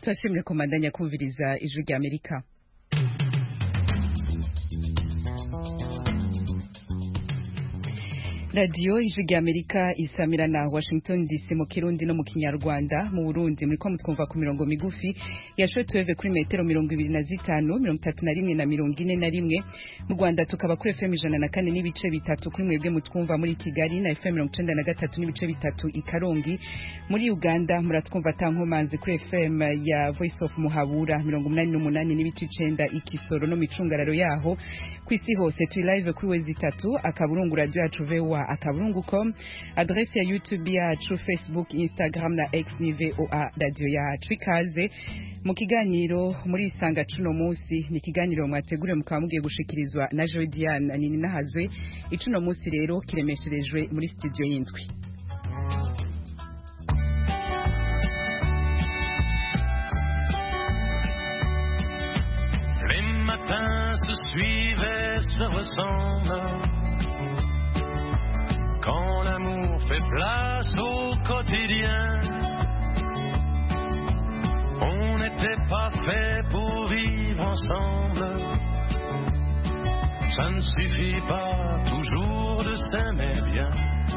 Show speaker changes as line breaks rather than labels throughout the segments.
Turashimire komandanya kumviriza ijwi rya Amerika. Radio ijwi rya Amerika isamira na Washington DC mu Kirundi no mu Kinyarwanda. Mu Burundi muri ko mutwumva ku mirongo migufi ya shortwave kuri metero 25, 31 na 41. Mu Rwanda tukaba kuri FM 104 n'ibice bitatu kuri mwebwe mutwumva muri Kigali na FM 93 n'ibice bitatu i Karongi. Muri Uganda muratwumva tankomanzi kuri FM ya Voice of Muhabura 88 n'ibice 9 i Kisoro no micungararo yaho. Kwisi hose turi live kuri wezi 3 akaburungu radio yacu VOA akaburungu.com, adresse ya YouTube yacu, Facebook, Instagram na X ni VOA radio yacu. Ikaze mu kiganiro muri Isanga cuno munsi, ni kiganiro mwategure mukaba mugiye gushikirizwa na Jodiane Nini Nahazwe. Icuno munsi rero kiremesherejwe muri studio y'indwi.
Les matins se suivent, se ressemblent. Quand l'amour fait place au quotidien, on n'était pas fait pour vivre ensemble. Ça ne suffit pas toujours de s'aimer bien.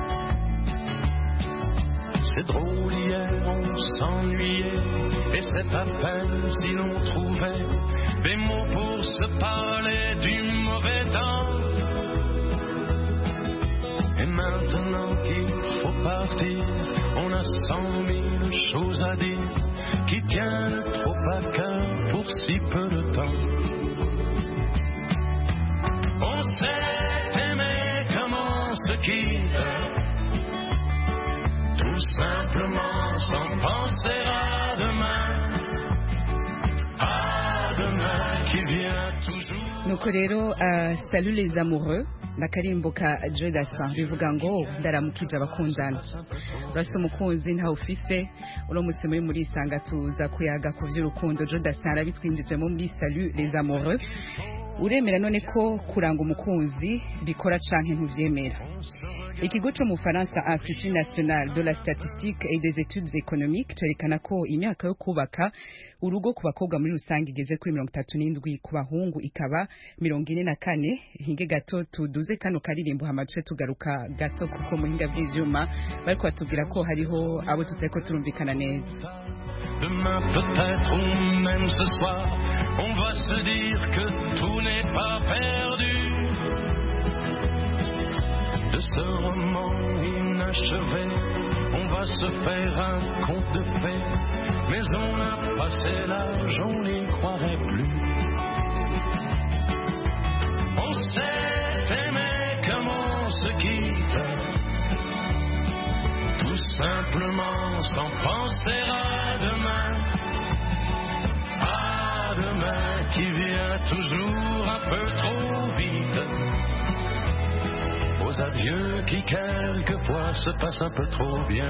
C'est drôle, hier on s'ennuyait, et c'est à peine si l'on trouvait des mots pour se parler du mauvais temps. Et maintenant qu'il faut partir, on a 100 000 choses à dire qui tiennent trop à cœur pour si peu de temps. On s'est aimé comme on se quitte, tout simplement sans penser à demain qui vient toujours.
Nuko rero salut les amoureux. Na karimbo ka Jodasa bivuga ngo ndaramukije abakundana. Urasa umukunzi nta ufise uno musemo muri Isanga tuza kuyaga ku vy'urukundo. Jodasa arabitwinjije mu muri salut les amoureux. Uremera none ko kuranga umukunzi bikora canke ntuvyemera? Ikigo cyo mu Faransa Institut National de la Statistique et des Études Économiques cerekana ko imyaka yo kubaka urugo ku bakobwa muri rusange igeze kuri 37, ku bahungu ikaba 44. Hinge gato tuduze kano karirimbo hamatwe tugaruka gato kuko muhinga bw'ivyuma bariko batubwira ko hariho abo tuteko turumvikana neza.
Demain peut-être ou même ce soir, on va se dire que tout n'est pas perdu. De ce roman inachevé, on va se faire un conte de fées. Mais on a passé l'âge, on n'y croirait plus. On s'est aimé comme on se quitte, tout simplement sans penser à demain qui vient toujours un peu trop vite. Aux adieux qui quelquefois se passent un peu trop bien.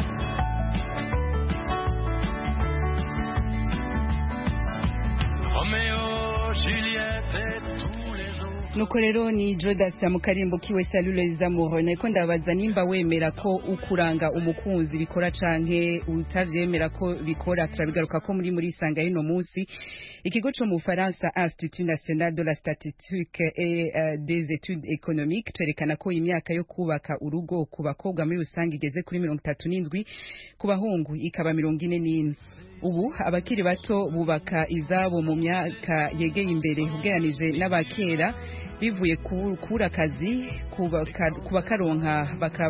Roméo, Juliette et tous les autres.
Nuko rero ni Jodasa mu karimbo kiwe salut les amoureux. Niko ndabaza nimba wemera ko ukuranga umukunzi bikora canke utavyemera ko bikora. Turabigaruka ko muri Isanga y'ino munsi. Ikigo cyo mu Faransa Institut National de la Statistique et des Études Économiques cerekana ko imyaka yo kubaka urugo ku bakobwa muri rusange igeze kuri 37, ku bahungu ikaba 44. Ubu abakiri bato bubaka izabo mu myaka yegeye imbere ugeranije n'abakera bivuye kura kazi kubakaronka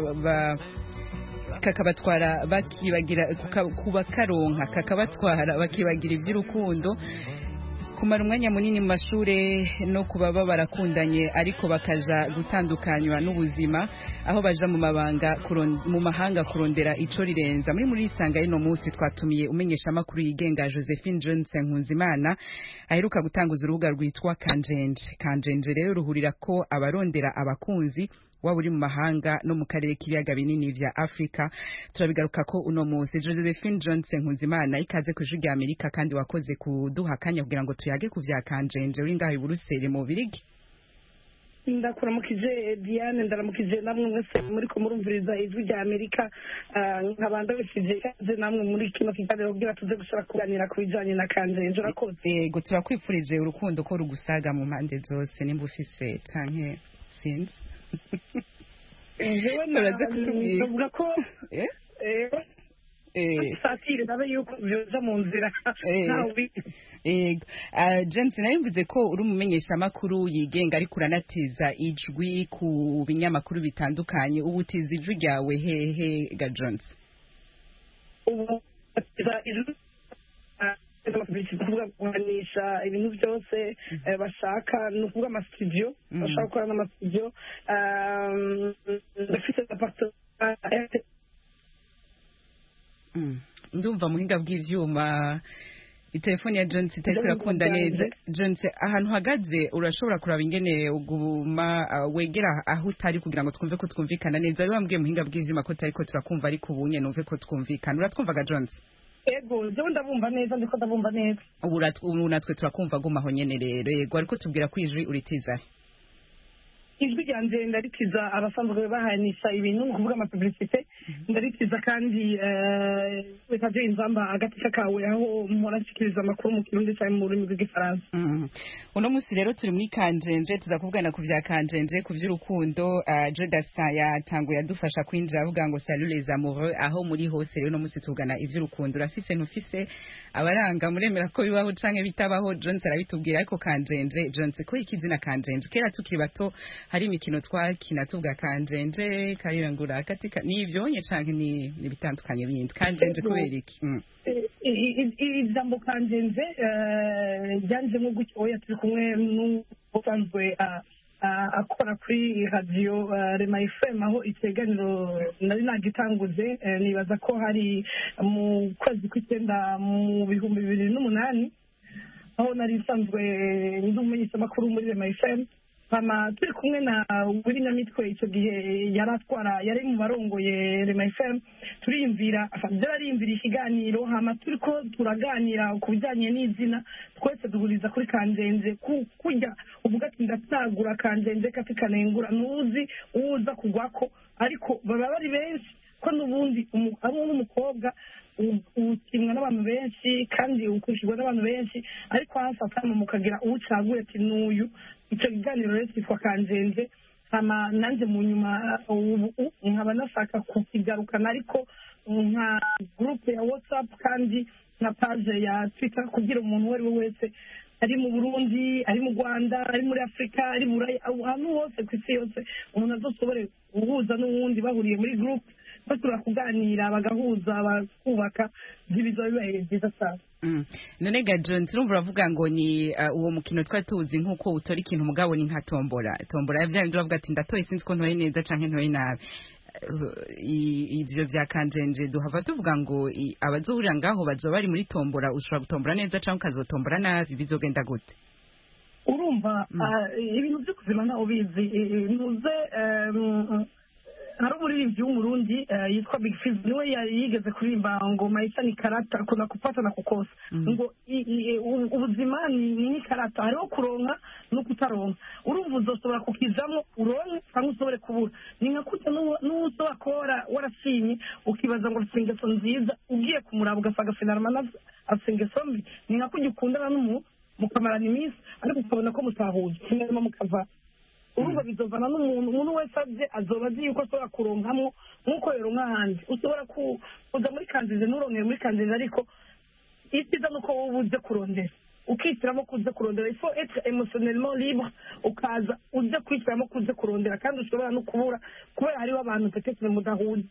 kakabatwara bakibagira kubakaronka kakabatwara bakibagira iby'urukundo, kumara umwanya munini mu mashure no kubaba barakundanye ariko bakaja gutandukanywa n'ubuzima aho baja mu mabanga mu mahanga kurondera ico rirenza. Muri Isanga y'ino munsi twatumiye umenyesha makuru yigenga Josephine Johnson Nkunzimana aheruka gutanguza urubuga rwitwa Kanjenje rero ruhurira ko abarondera abakunzi waba uri mu mahanga no mu karere k'ibiyaga binini vya Afrika. Turabigaruka ko uno munsi. Josephine Johnson Nkunzimana ikaze ku ijwi rya Amerika kandi wakoze kuduha akanya kugira ngo tuyage ku vya Kanjenje uri ngaho i Buruseli mu Birigi.
ndakuramukije Diane, ndaramukije namwe mwese muri ko murumviriza ijwi rya Amerika, nkabanda bifije kaze namwe muri kino kiganiro kugira tuze gushaka kuganira ku bijanye na Kanjenje. Urakoze.
Yego, turakwifurije urukundo ko rugusaga mu mpande zose, nimba ufise canke sinzi.
Jewe navuga ko satire nabe yuko byoza mu nzira nawe.
James, narimvuze ko uri umumenyesha makuru yigenga ariko uranatiza ijwi ku binyamakuru bitandukanye. Ubu utiza ijwi ryawe hehe ga Jones?
Ubu atiza ijwi kuvuga kuhanisha ibintu byose bashaka, ni ukuvuga amastudio bashaka gukora n'amastudio. Ndafite apartment
ndumva muhinga bw'ivyuma itelefone ya Jones itariko irakunda neza. Jones, ahantu hagaze urashobora kuraba ingene uguma wegera aho utari kugira ngo twumve ko twumvikana neza. Rero wambwiye muhinga bw'ivyuma ko tariko turakumva, ariko ubunye numve ko twumvikana. Uratwumvaga Jones?
Ego, jewe ndabumva neza, ndiko ndabumva neza.
Ubu natwe turakumva guma aho nyene rero. Yego, ariko tubwira ko ijwi uritiza.
Ijwi ryanje ndaritiza abasanzwe bahanisha ibintu, ni kuvuga amapublicité. Ndaritiza kandi bitaje inzamba agatika kawe aho mpora nshikiriza amakuru mu Kirundi cyane mu rurimi rw'Igifaransa.
Uno musi rero turi muri Kanjenje, tuzakuvugana ku vya Kanjenje, ku vy'urukundo. Jodasa yatanguye adufasha kwinjira avuga ngo salut les amoureux, aho muri hose rero no musi tugana ivy'urukundo. Urafise ntufise abaranga muremera ko bibaho canke bitabaho? Jones arabitubwira. Ariko Kanjenje, Jones, ko ikizina Kanjenje kera tukiri bato hari imikino twakina tuvuga Kanjenje kayirangura katika nivyo nye canke ni bitandukanye bindi? Kanjenje kubera iki?
Ijambo Kanjenje ryanje nko gutyo turi kumwe n'usanzwe akora kuri radio Rema FM, aho iteganiro nari nagitanguze. Nibaza ko hari mu kwezi kw'icenda mu 2008 aho nari nsanzwe ndi umumenyesha makuru muri Rema FM. Mama turi kumwe na Willy Nyamitwe icyo gihe yari mu barongoye Rema FM, turiyumvira ikiganiro, hama turiko turaganira ku bijyanye n'izina, twese duhuriza kuri Kanjenje. Kujya uvuga ati ndatagura Kanjenje katikanengura, ntuzi uza kugwako, ariko baba bari benshi ko n'ubundi abo n'umukobwa ukimwa n'abantu benshi kandi ukurikirwa n'abantu benshi, ariko hafatamo mukagira uwucaguye ati n'uyu. Icyo kiganiro rero cyitwa Kanjenje. Hama nanjye mu nyuma ubu nkaba nashaka kukigarukana, ariko nka groupe ya WhatsApp kandi na page ya Twitter, kugira umuntu uwo ari we wese ari mu Burundi, ari mu Rwanda, ari muri Afrika, ari mu Burayi, ahantu hose ku isi yose umuntu azosobore guhuza n'uwundi bahuriye muri groupe, bashobora kuganira bagahuza bakubaka ibizo bibaye byiza cyane.
None ga Jones, urumva uravuga ngo ni uwo mukino twari tuzi nk'uko utora ikintu mugabo ni nka tombora ya bya bindi uravuga ati ndatoye sinzi ko ntoye neza canke ntoye nabi. Ivyo vya Kanjenje duhava tuvuga ngo abazohurira ngaho bazoba bari muri tombora, ushobora gutombora neza canke ukazotombora nabi, bizogenda gute?
Urumva ibintu byo kuzima ntaho bizi. Ntuze hari umuririmbyi w'umurundi yitwa Big Fizz, niwe yigeze kuririmba ngo maisha ni karata, kuna kupata na kukosa. Ngo ubuzima ni karata, hariho kuronka no kutaronka. Urumva uzosobora kukizamo uronke cyangwa usobore kubura. Ni nka kuta n'uzoba kora warashimye ukibaza ngo afite ingeso nziza, ugiye kumuraba ugasanga finalmente afite ingeso mbi. Ni nka kujya ukundana n'umuntu mukamarana iminsi ariko ukabona ko mutahuye, finalmente mukava. Urumva bizovana n'umuntu wese aje azoba azi yuko ashobora kuronkamwo nk'uko rero nk'ahandi ushobora kuza muri Kanjenje n'urongeye muri Kanjenje, ariko icyiza ni uko wowe uje kurondera ukihitiramo kuza kurondera. Il faut être émotionnellement libre, ukaza uje kwihitiramo kuza kurondera, kandi ushobora no kubura kubera hariho abantu peut-être mudahuye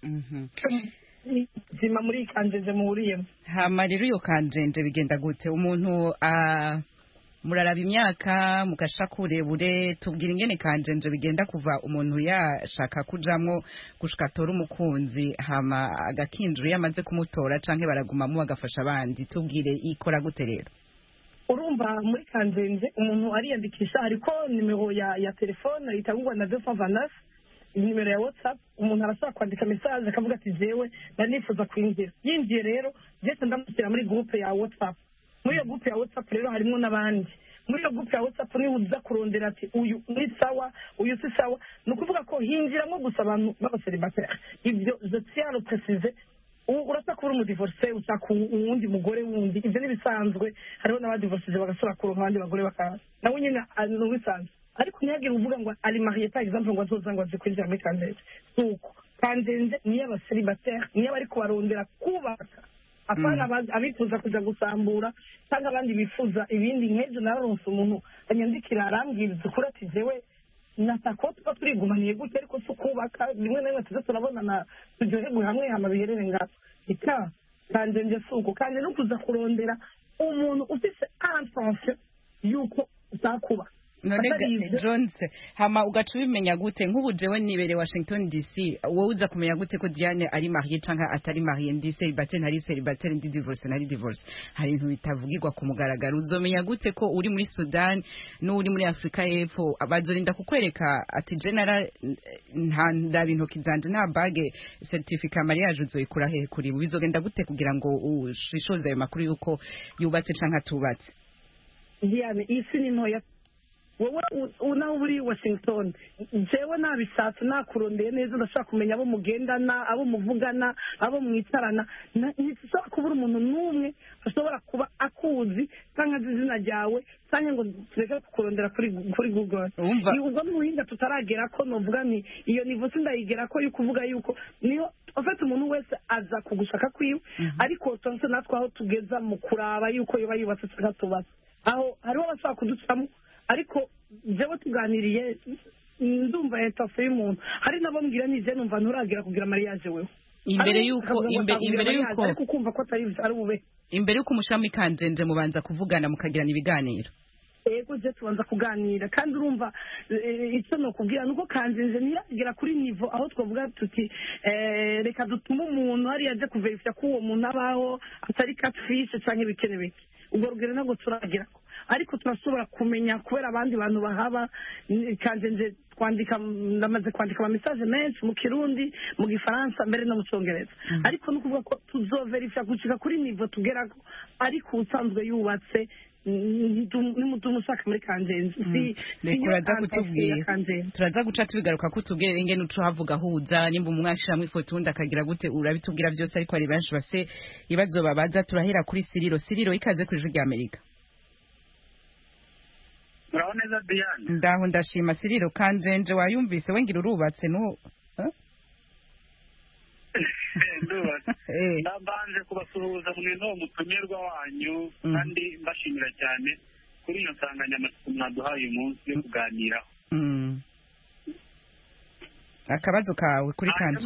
zima muri Kanjenje muhuriyemo.
Hama rero iyo Kanjenje bigenda gute? Umuntu muraraba imyaka mugasha kurebure, tubwira ingene Kanjenje bigenda kuva umuntu yashaka kujamwo gushika tora umukunzi hama agakinjura yamaze kumutora canke baragumamo bagafasha abandi, tubwire ikora gute rero?
Urumva muri Kanjenje umuntu ariyandikisha, ariko nimero ya telefone itangwa na 229, nimero ya WhatsApp. Umuntu arashaka kwandika message akavuga ati jewe ndanifuza kwinjira. Yinjiye rero jese ndamushyira muri groupe ya WhatsApp. Muri iyo groupe ya WhatsApp rero harimo n'abandi muri iyo groupe ya WhatsApp niba uza kurondera ati uyu ni sawa uyu si sawa ni ukuvuga ko hinjiramo gusa abantu b'abaseribateri ibyo je tiens à le préciser urasa kubura umudivorce usaka uwundi mugore wundi ibyo n'ibisanzwe hariho n'abadivorcije bagasura kuronka abandi bagore bakaza nawe nyine ni ubisanzwe ariko ntihagire uvuga ngo ari marié par exemple ngo azoza ngo aze kwinjira muri Kanzenze suko Kanzenze niyo abaseribateri niyo abari kubarondera kubaka apana abifuza kuja gusambura cyangwa abandi bifuza ibindi nk'ejo naronse umuntu anyandikira arambwiriza ukuri ati jewe natako tuba turigumaniye gutya ariko si ukubaka rimwe na rimwe tuza turabonana turyoherwe hamwe hama biherere ngaho ika Kanzenze suko kandi no kuza kurondera umuntu ufise intention yuko uzakuba
none Jones hama ugaca ubimenya gute nk'ubu jewe nibere Washington DC wowe uza kumenya gute ko Diane ari marié canke atari marié ndi célibataire ntari célibataire ndi divorce ntari divorce hari ibintu bitavugirwa ku mugaragaro uzomenya gute ko uri muri Sudan n'uri muri Afrika y'Epfo abazorinda kukwereka ati general nta bintu kizanje nta bage certificate mariage uzoyikura hehe kuri bizogenda gute kugira ngo ushishoze ayo makuru yuko yubatse canke atubatse
Diane isi ni ntoya wowe unaho uri Washington jewe nabishatse nakurondeye neza ndashaka kumenya abo mugendana abo muvugana abo mwicarana ntishobora kubura umuntu n'umwe ashobora kuba akuzi cyangwa azi izina ryawe cyangwa ngo tureke kukurondera kuri Google ubwo n'ubuhinga tutaragera ko novuga ni iyo nivo sindayigera ko yuko uvuga yuko niyo afite umuntu wese aza kugushaka kwiwe ariko tonse natwe aho tugeza mu kuraba yuko yoba yubatse cyangwa tubatse aho hariho abashaka kuducamo ariko jewe tuganiriye ndumva etafe y'umuntu hari nabo mbwira nije numva nturagira kugira mariage wewe
imbere yuko
ariko kumva ko atari ubube
imbere yuko umushami Kanzenze mubanza kuvugana mukagirana ibiganiro
ego je tubanza kuganira kandi urumva icyo no kubwira nuko Kanzenze niragera kuri nivo aho twavuga tuti reka dutuma umuntu hari yaje kuverifya ko uwo muntu abaho atari catfish canke bikenewe ubwo rugero ntabwo turagira ariko turashobora kumenya kubera abandi bantu bahaba Kanzenze ndamaze kwandika ama message menshi mu Kirundi mu Gifaransa mbere no mu Cyongereza ariko nukuvuga ko tuzoverifya gushika kuri nivo tugerako ariko usanzwe yubatse n'umudumu ushaka muri Kanzenze
uraza kutubwira turaza guca tubigaruka ko tubwire ingene uco havuga huza nimba umwashiramwe ifoto undi akagira gute urabitubwira byose ariko ari benshi base ibazo babaza turahera kuri Siriro ikaze ku ijwi rya Amerika
Muraho neza Diane
ndaho ndashima Siriro Kanzenze wayumvise wengira urubatse no
ndabanje kubasuhuza mwino mutumirwa wanyu kandi mbashimira cyane kuri iyo nsanganyamatsiko mwaduhaye uyu munsi yo kuganiraho
akabazo kawe kuri Kanzenze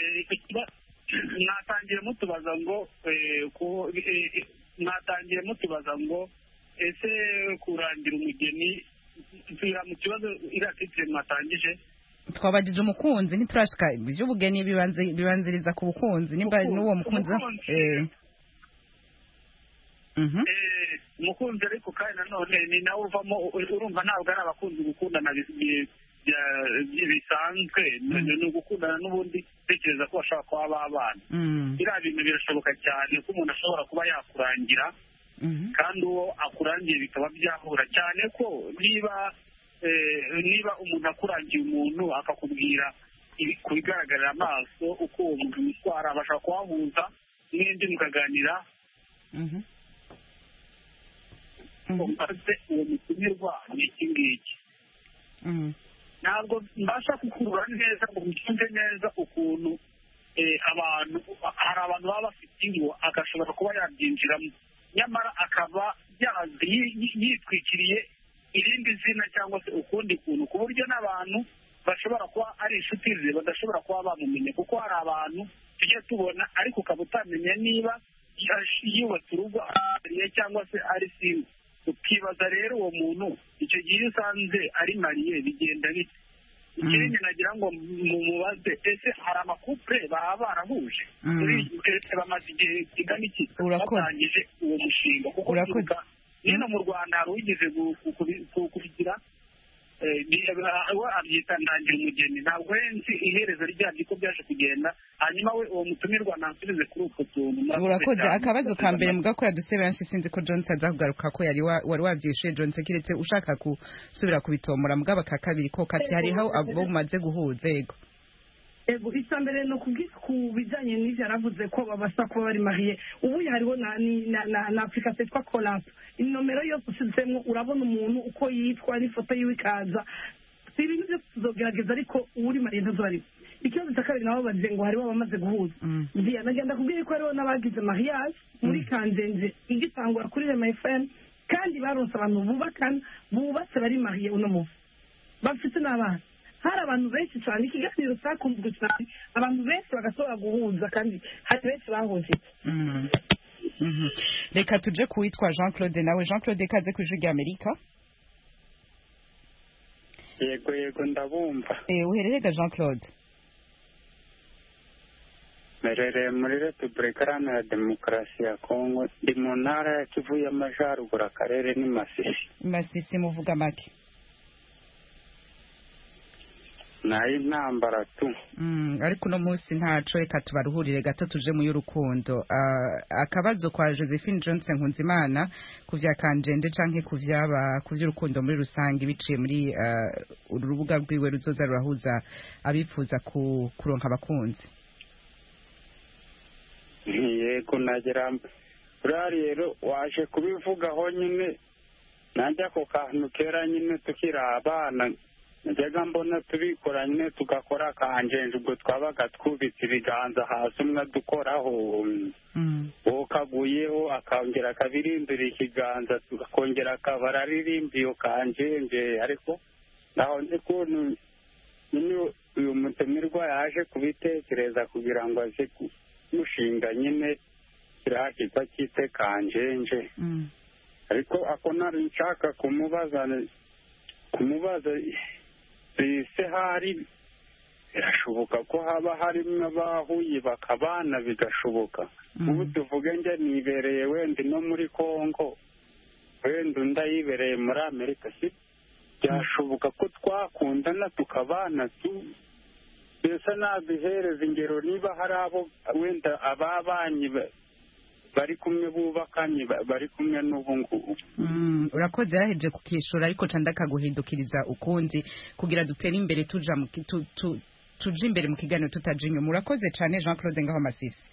mwatangiye mutubaza ngo ese kurangira umugeni tuya mu kibazo iratitse mwatangije
twabagije umukunzi ntiturashika iby'ubugeni bibanziriza ku bukunzi nimba n'uwo mukunzi
umukunzi ariko kandi nanone ni nawe uvamo urumva ntabwo ari abakunzi gukundana bisanzwe ni ugukundana n'ubundi tekereza ko bashobora kuba babana biriya bintu birashoboka cyane ko umuntu ashobora kuba yakurangira kandi uwo akurangiye bikaba byahura cyane ko niba umuntu akurangiye umuntu akakubwira ku bigaragarira amaso uko uwo muntu yitwara bashobora kuhahuza n'indi mukaganira maze uwo mutumirwa ni iki ngiki ntabwo mbasha kukurura neza ngo mbyumve neza ukuntu hari abantu baba bafite ingo agashobora kuba yabyinjiramo nyamara akaba yitwikiriye irindi zina cyangwa se ukundi kuntu ku buryo n'abantu bashobora kuba ari inshuti ze badashobora kuba bamumenye kuko hari abantu tujya tubona ariko ukaba utamenya niba yubatse urugo ariye cyangwa se ari single ukibaza rero uwo muntu icyo gihe usanze ari mariye bigenda bite ikindi nagira ngo mumubaze ese hari amakupure baba barahuje bamaze igihe kingana iki batangije uwo mushinga kuko nino mu Rwanda hari uwigeze kubigira we abyita ndangira umugeni. Ntabwo nzi iherezo ryabyo uko byaje kugenda, hanyuma we uwo mutumirwa nansubize kuri utwo tuntu.
Urakoze. Akabazo ka mbere mugakora duse benshi sinzi ko Johnson aza kugaruka ko yari wari wabyishuye Johnson kiretse ushaka gusubira kubitomora mugaba ka kabiri ko kati hariho abo umaze guhuza.
Ego isambere no ku bijanye n'ivyo yaravuze ko babasa kuba bari mariye. Ubu hariho na application yitwa Collab. Inomero yose usizemwo urabona umuntu uko yitwa n'ifoto yiwe ikaza. Si ibintu byo tuzogerageza ariko uri mariye ntazari. Ikibazo cya kabiri nabo bavuze ngo hariho abamaze guhuza. Ndiya nagenda kubwira ko hariho n'abagize mariage muri Kanzenze igitangura kuri Rema FM kandi baronse abantu bubatse bari mariye uno munsi. Bafite n'abana. Hari abantu benshi cyane ikiganiro cyakunzwe cyane abantu benshi bagasobora guhuza kandi hari benshi bahuje.
Reka tuje kuwitwa Jean Claude nawe. Jean Claude kaze ku ijwi rya Amerika.
Yego ndabumva.
Uherereye Jean Claude?
Merere muri Repubulika Iharanira Demokarasi ya Kongo, ndi mu ntara ya Kivu y'Amajyaruguru, akarere ni Masisi.
Masisi muvuga make?
Nayi ntambara tu.
Ariko no munsi ntaco reka tubaruhurire gato tuje mu y'urukundo. Akabazo kwa Josephine Johnson Nkunzimana kuvya Kanjende canke kuvy'urukundo muri rusange biciye muri urubuga rwiwe ruzoza rurahuza abifuza kuronka abakunzi.
Yego nagira rero waje kubivugaho nyine najya ko kantu kera nyine tukira abana najyaga mbona tubikora nyine tugakora Kanjenje ubwo twabaga twubitse ibiganza hasi umwe dukoraho kaguyeho akongera akabirindura ikiganza tukongera akabara aririmba iyo Kanjenje ariko naho nzi kuntu nyine uyu mutemirwa yaje kubitekereza kugira ngo aze mushinga nyine kirakitwa cyite Kanjenje ariko ako nari nshaka kumubaza se hari birashoboka ko haba harimo abahuye bakabana bigashoboka ubu tuvuge nje nibereye wenda no muri Kongo wenda ndayibereye muri Amerika si byashoboka ko twakundana tukabana mbese nabihereza ingero niba hari abo wenda ababanyi bari kumwe bubakanye bari kumwe n'ubu ngubu.
Urakoze yaheje kukishura ariko candaka guhindukiriza ukundi kugira dutere imbere tuja tuje imbere mu kiganiro tutaje inyuma. Urakoze cyane Jean Claude ngaho Masisi.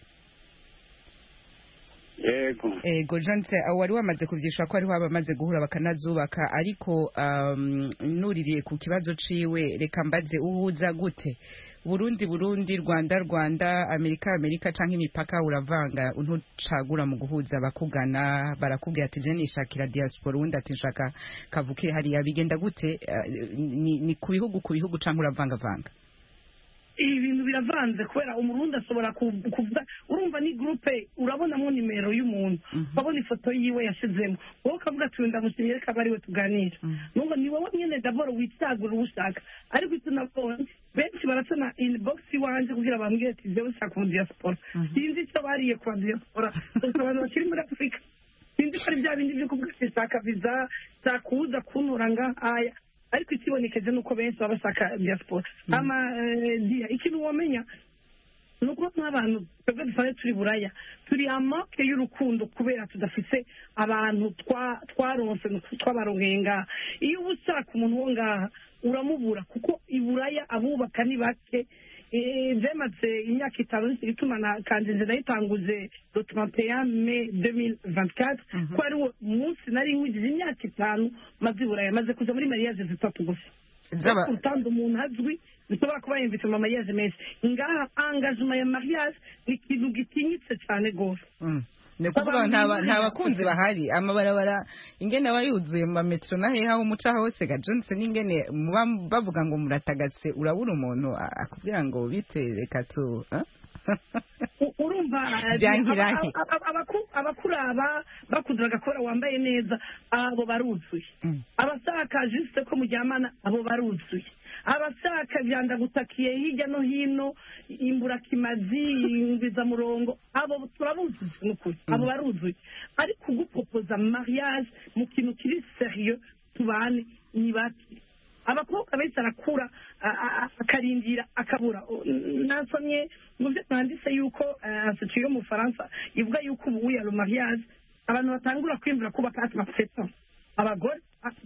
Ego Johnson wari wamaze kuvyishwa ko ari abamaze guhura bakanazubaka ariko nuririye ku kibazo ciwe reka mbaze uhuza gute Burundi Rwanda Amerika canke imipaka uravanga untucagura mu guhuza bakugana barakubwira ati je nishakira diaspora undi ati nshaka kavuke hari yabigenda gute ni ku bihugu canke uravanga
ibintu biravanze kubera umurundi ashobora kuvuga urumva ni groupe urabonamo nimero y'umuntu babona ifoto yiwe yashizemo wowe ukavuga ati ndamushimye reka bari we tuganira nubwo ni wowe nyene d'abord witsagura ushaka ariko tunabonye benshi barasana inbox wanje kugira bambwire ati jewe nshaka ku diaspora sinzi icyo bariye ku diaspora abantu bakiri muri Afrika sinzi ko ari bya bindi byo kuvuga shaka visa sakuza kunuranga aya ariko ikibonekeje nuko benshi babashaka diaspora ikintu wamenya nuko nk'abantu twebwe dufane turi buraya turi amake y'urukundo kubera tudafise abantu twaronse twabarongeye ngaha iyo uba ushaka umuntu wo ngaha uramubura kuko iburaya abubaka ni bake vyemaze imyaka 5 ituma na Kanjenje nayitanguze le 31 mai 2024 ko ari umunsi nari ngize imyaka 5 maze buraya maze kuja muri mariage zitatu gusa utando umuntu azwi bishobora kuba yimvise mu mariage menshi ngaha engagement ya mariage ni ikintu gitinyitse cyane gose
ne kuvuga nta bakunzi bahari amabarabara ingene bayuzuye mu metro na heha umuca hose ga Johnson ingene bavuga ngo muratagase urabura umuntu akubwira ngo bitereka tu
urumva abakuraba bakuduraga kora wambaye neza abo baruzuye abasaka juste ko mujyamana abo baruzuye abasaka byanda gutakiye hirya no hino imbura kimazi imbiza murongo abo turabuzuye n'ukuri abo baruzuye ariko gupopoza mariage mu kintu kiri sérieux tubane ni bati abakobwa benshi arakura akarindira akabura. Nasomye mu byo mwanditse yuko institut yo mu Faransa ivuga yuko ubu ya mariage abantu batangura kwimvira kubaka 47 ans abagore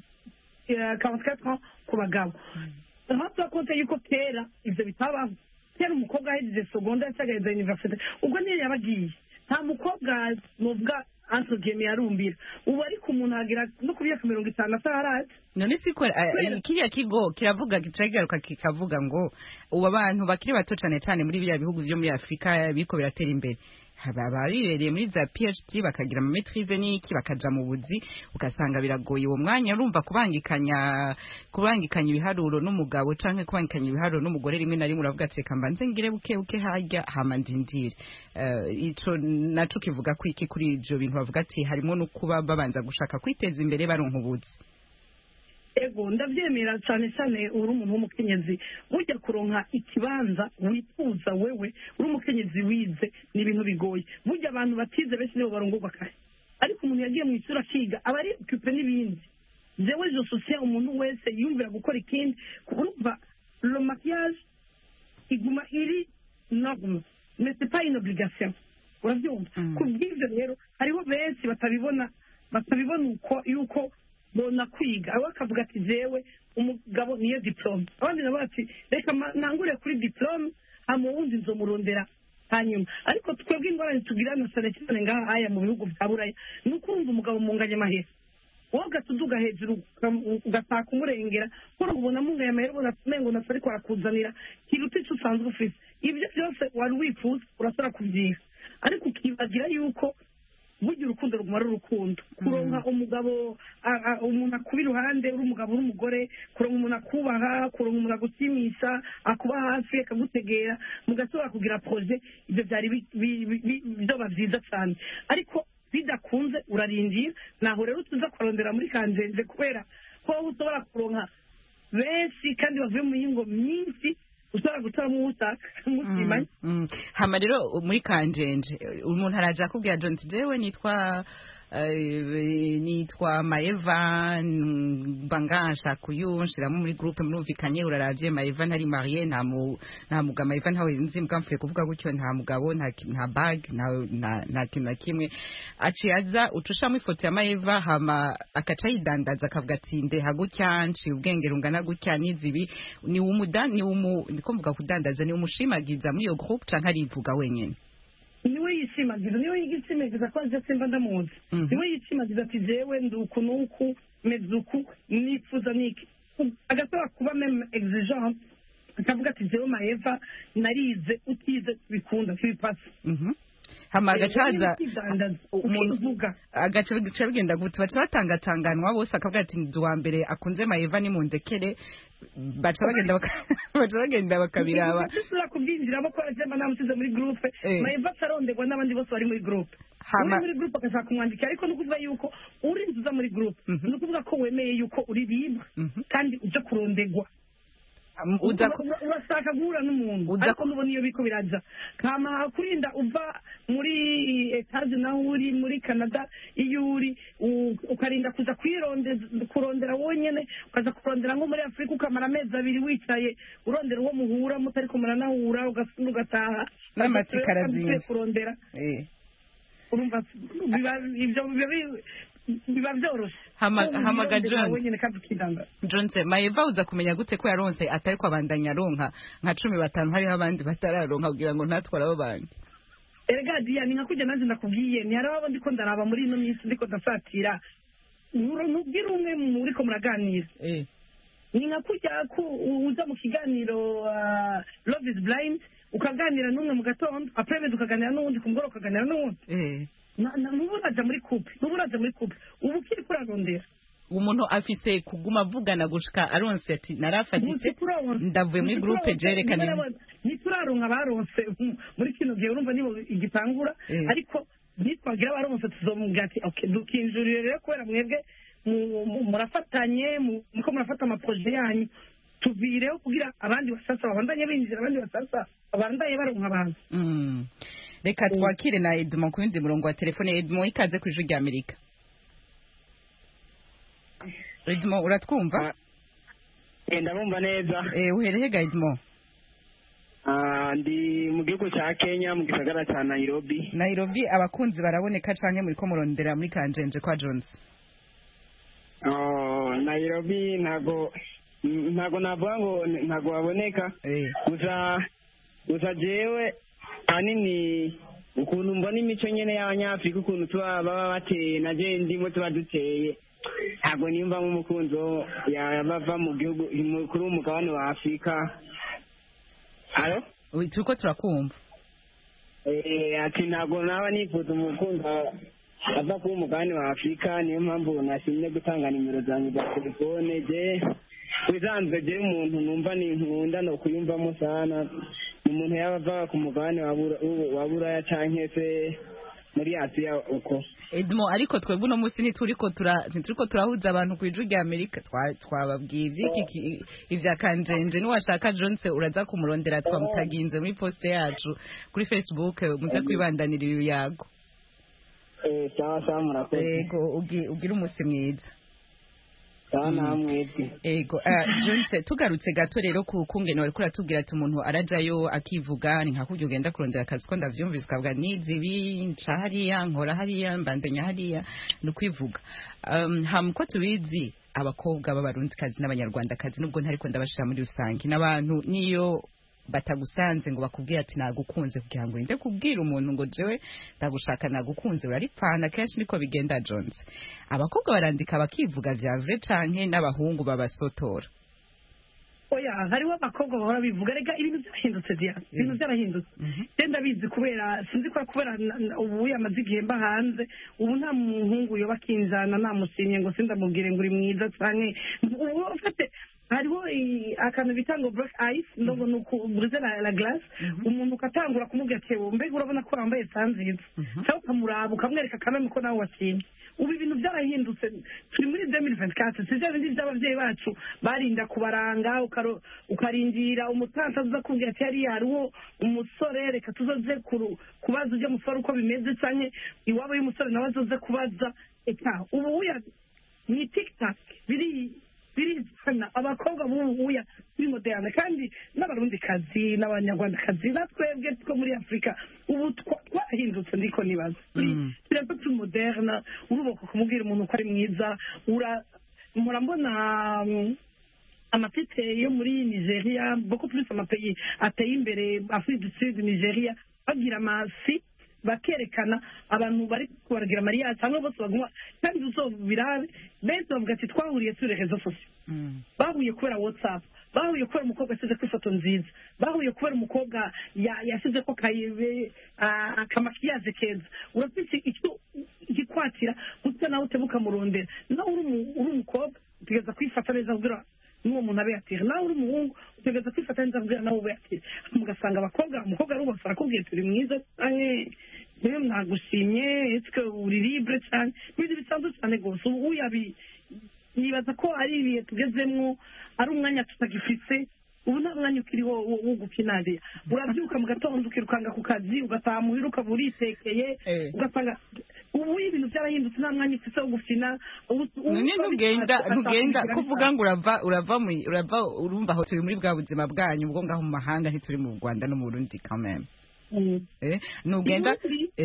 44 ans ku bagabo. Ntabwo konte yuko kera ivyo bitabaho. Kera umukobwa ahejeje secondaire cyangwa université ubwo niyo yabagiye nta mukobwa muvuga entre guillemets yarumbira ubu ariko umuntu agira no kubiyaka 50 ataraje.
None siko kiriya kigo kiravuga gicagiruka kikavuga ngo ubu abantu bakiri bato cyane cyane muri bya bihugu byo muri Afrika biko biratera imbere baribereye muri za PhD bakagira ama maîtrise n'iki bakaja mu buzi ugasanga biragoye uwo mwanya urumva kubangikanya ibiharuro n'umugabo canke kubangikanya ibiharuro n'umugore rimwe na rimwe uravuga ati reka mbanze ngire buke harya hama ndindire. Ico naco kivuga ko iki kuri ivyo bintu bavuga ati harimo no kuba babanza gushaka kwiteza imbere baronka ubuzi.
Ego ndabyemera cyane cyane uri umuntu w'umukenyezi ujya kuronka ikibanza wifuza wewe uri umukenyezi wize ni ibintu bigoye burya abantu batize benshi nibo barongorwa kare ariko umuntu yagiye mu isura akiga aba ari occupé n'ibindi. Jewe je soutien umuntu wese yumvira gukora ikindi kurumva le mariage iguma iri norme mais c'est pas une obligation urabyumva. Kubw'ivyo rero hariho benshi batabibona uko yuko bona kwiga abo akavuga ati jewe umugabo niyo diplome abandi nabo ati reka nangure kuri diplome hama wundi nzomurondera hanyuma. Ariko twebwe ingorane tugirana cyane ngaha haya mu bihugu bya Buraya ni ukumva umugabo munganye mahera wowe gatuduga hejuru ugataka umurengera kuko ubona munganye amahera ubona mengo nasari ko arakuzanira kiruta icyo usanzwe ufite ibyo byose wari wifuza urasara kubyiha ariko ukibagira yuko burya urukundo ruguma ari urukundo kuronka umugabo umuntu akuba iruhande uri umugabo uri umugore kuronka umuntu akubaha kuronka umuntu agushimisha akuba hafi akagutegera mugasubira kugira projet ibyo byari byoba byiza cyane ariko bidakunze urarindira naho rero tuza kurondera muri Kanzenze kubera ko ushobora kuronka benshi kandi bavuye mu yingo myinshi ushobora gutaramo utaka mutimanye.
Hama rero muri Kanjenje umuntu araje akubwira John jewe nitwa Maeva bangasha kuyunshira muri groupe murumvikanye uraraje Maeva ntari marié nta mugabo Maeva ntawe nzi mkamfire kuvuga gutyo nta mugabo nta bag nta kintu kimwe aciyaza ucushamo ifoto ya Maeva hama akaca yidandaza akavuga ati nde hagutyanci ubwenge rungana gutya nizibi ni ndiko mvuga kudandaza ni umushimagiza muri iyo groupe canke arivuga wenyene.
Niwe yishimagiza niwe yigishimiza ko aje simba ndamuzi niwe yishimagiza ati jewe nduku nuku mezuku nifuza niki agasaba kuba meme exigent akavuga ati jewe Maeva narize utize bikunda kibipasa.
Hama agacaza umuntu agaca bigenda gute baca batangatanganwa bose akavuga ati nduwa mbere akunze Maeva ni mundekere baca bagenda bakabiraba
sura kubyinjiramo ko azemba namusize muri groupe Maeva tarondegwa n'abandi bose bari muri groupe muri groupe akashaka kumwandika ariko nukuvuga yuko uri nzuza muri groupe nukuvuga ko wemeye yuko uri libre kandi uje kurondegwa urashaka guhura n'umuntu ariko nubona iyo biko biraja kama kurinda uva muri etaje naho uri muri Canada iyo uri ukarinda kuza kurondera wonyene ukaza kurondera nko muri Afrika ukamara amezi 2 wicaye urondera uwo muhura mutari kumara nahura ugasunda ugataha
n'amatikarazinze
kurondera urumva ibyo biba byoroshe.
Hamaga Jones Maeva uza kumenya gute ko yaronse atari ko abandanya aronka nka 15 hariho abandi batararonka kugira ngo ntatwara abo bandi.
Erega dia ni nkakujya nanjye ndakubwiye ni harabo ndiko ndaraba muri ino minsi ndiko ndasatira nubwira umwe muri ko muraganira ni nkakujya ko uza mu kiganiro Love is Blind ukaganira n'umwe mu gatondo après ukaganira n'undi kumugoro ukaganira n'undi nuburaja muri couple ubu kiri kurarondera
umuntu afise kuguma avugana gushika aronse ati narafatitse ndavuye muri groupe jerekana
nituraronka baronse muri kino gihe urumva nibo igitangura ariko nitwagira baronse tuzomubwira ati okay dukinjurire rero kubera mwebwe murafatanye muko murafata ama projet yanyu tuvireho kugira abandi basasa babandanye binjira abandi basasa abandanye baronka abantu.
Reka twakire na Edmond ku yindi murongo wa telefone. Edmond ikaze ku ijwi rya Amerika. Edmond uratwumva?
ndabumva neza.
Uhereye Gaidmo?
Ndi mu gihugu cya Kenya mu gisagara cya Nairobi.
Nairobi abakunzi baraboneka canke muri ko murondera muri Kanjenje kwa Jones?
Nairobi ntago navuga ngo ntago baboneka. Gusa jewe hanini ukuntu mbona imico nyene y'abanyafrika ukuntu tuba baba bateye na je ndimo tuba duteye ntabwo nimba nk'umukunzo yabava mu gihugu kuri umugabane wa Afurika. Halo?
Turiko turakumva.
Ati ntabwo naba nifuza umukunzo ava kuri umugabane wa Afurika, niyo mpamvu nashimye gutanga nimero zanjye za telefone. Bisanzwe je umuntu numva ni nkunda no kuyumvamo sana umuntu yaba ava ku mugabane wa Buraya canke se muri Asia uko.
Edmo, ariko twebwe uno munsi ntituriko turahuza abantu ku ijwi rya Amerika, twababwiye ivya Kanjenje. Niwashaka Jones uraza kumurondera, twamutaginze muri poste yacu kuri Facebook, muza kwibandanira ibi yago.
Sawa murakoze.
Yego, ugira umunsi mwiza.
Ego
Jones, tugarutse gato rero ku kungene wari kuratubwira ati umuntu arajayo akivuga ni nka kurya ugenda kurondera akazi ko ndavyumvise kavuga nizibi nca hariya nkora hariya mbandanya hariya no kwivuga. Hamko tubizi abakobwa b'abarundikazi n'abanyarwandakazi nubwo ntariko ndabashira muri rusange n'abantu niyo batagusanze ngo bakubwira ati nagukunze kugira ngo inde kubwira umuntu ngo jewe ndagushaka nagukunze uraripfana. Kenshi niko bigenda Jones. Abakobwa barandika bakivuga vya vrai canke n'abahungu babasotora?
Oya, hariho abakobwa bahora bivuga rega ibintu byahindutse dia. Ibintu byarahindutse. Genda bizi kubera sinzi kubera ubu yamaze igihe mba hanze. Ubu nta muhungu yoba kinjana namusinye ngo sindamubwire ngo uri mwiza canke ufate hariho akantu bita ngo black ice ndogo nukubuze la glace. Umuntu katangura kumubwira ati mbega urabona ko wambaye sanziza cyangwa ukamuraba ukamwereka kamwe ko nawe wakinye. Ubu ibintu byarahindutse, turi muri 2024. Sije bindi by'abavyeyi bacu barinda kubaranga ukarindira umutansa uza kubwira ati yari hariho umusore reka tuzoze kubaza uje musore uko bimeze canke iwabo y'umusore nawe azoze kubaza. Eka ubu uya ni TikTok birizana abakobwa bubuya muri moderne kandi n'abarundi kazi n'abanyarwandakazi natwebwe two muri Afrika ubu twahindutse ndiko nibaza turebe tu moderne uruboko kumubwira umuntu ko ari mwiza mbona amatete yo muri Nigeria beaucoup plus amapayi ateye imbere Afrique du Sud Nigeria bagira amasi bakerekana abantu bari kubaragira Maria cyangwa bose baguma kandi uzobirabe bese bavuga ati twahuriye sur les réseaux sociaux. Bahuye kubera WhatsApp, bahuye kubera umukobwa asize ku ifoto nziza, bahuye kubera umukobwa yasize ko kayibe akamakiyaje keza. Urafite icyo gikwatira gusa nawe utebuka murondera nawe uri umukobwa utegeza kwifata neza kugira n'uwo muntu abe yatira, nawe uri umuhungu utegeza kwifata neza kugira nawe ube yatira. Mugasanga umukobwa ari ubasara kubwira turi mwiza canke niyo mwagushimye etwe uri libre cyane n'ibindi bisanzwe cyane gose. Ubu nibaza ko ari ibihe tugezemwo ari umwanya tutagifise. Ubu nta mwanya ukiriho wo gupinariya. Urabyuka mu gatondo ukirukanga ku kazi ugataha muhira ukaba uritekeye ugasanga ubu ibintu byarahindutse nta mwanya ufise wo gufina.
Ntugenda kuvuga ngo urava urumva aho turi muri bwa buzima bwanyu ubwo ngaho mu mahanga ntituri mu Rwanda no mu Burundi quand même. Nugenda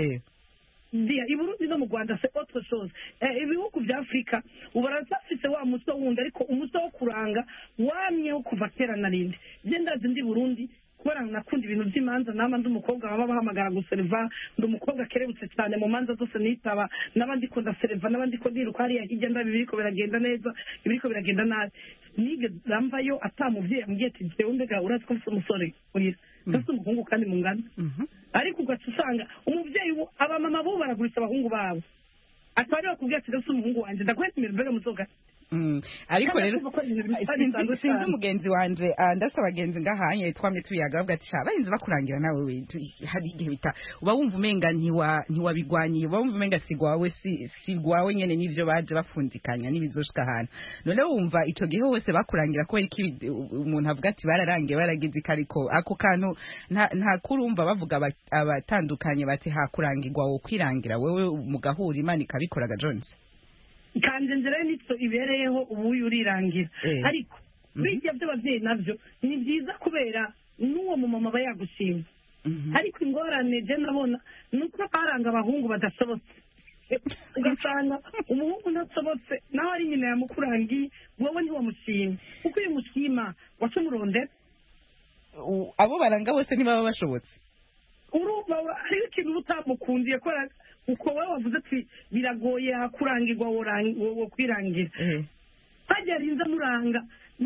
i Burundi no mu Rwanda c'est autre chose. Ibihugu bya Afrika ubarazafise wa muso wundi ariko umuso wo kuranga wamyeho kuva kera narindi. Ndazi ndi Burundi kubera nakunda ibintu by'imanza nama ndi umukobwa baba bahamagara guseriva ndi umukobwa kerebutse cyane mu manza zose nitaba n'abandi ko ndaseriva n'abandi ko ndiruka hariya hirya ndabibiriko biragenda neza ibiriko biragenda nabi. Nige ramvayo atamuvye ambwiye ati jewe mbega urazi ko mfite umusore urira ndetse umuhungu kandi mungana. Ariko ugaca usanga umuvyeyi abamama bo baragurisha abahungu babo atari bakubwira ati ndetse umuhungu wanje ndakwemera mbega muzoga.
Ariko rero sinzi umugenzi wanje ndasa abagenzi ngahanye twamye tuyaga bavuga ati abarinzi bakurangira nawe we hari igihe bita uba wumva umenga ntiwabigwaniye uba wumva umenga sigwawe nyene n'ivyo baje bafundikanya n'ibizoshika hano none wumva ico gihe hose bakurangira ko iki umuntu avuga ati bararangiye baragize kariko ako kantu nta kurumva bavuga abatandukanye bati hakurangirwa wo kwirangira wewe mugahura Imana ikabikoraga Jones.
Kandi nzira nitso ibereyeho ubu yurirangira ariko bijya by'ababyeyi nabyo ni byiza kubera n'uwo mumama aba yagushimye ariko ingorane je nabona ni uko baranga abahungu badasobotse ugasanga umuhungu ntasobotse nawe ari nyina yamukurangiye wowe ntiwamushimye kuko iyo mushima waca umurondera
abo baranga bose ntibaba bashobotse
urumva hariho ikintu utamukundiye ko uko wowe wavuze ati biragoye hakurangirwa wo kwirangira hajya arinze amuranga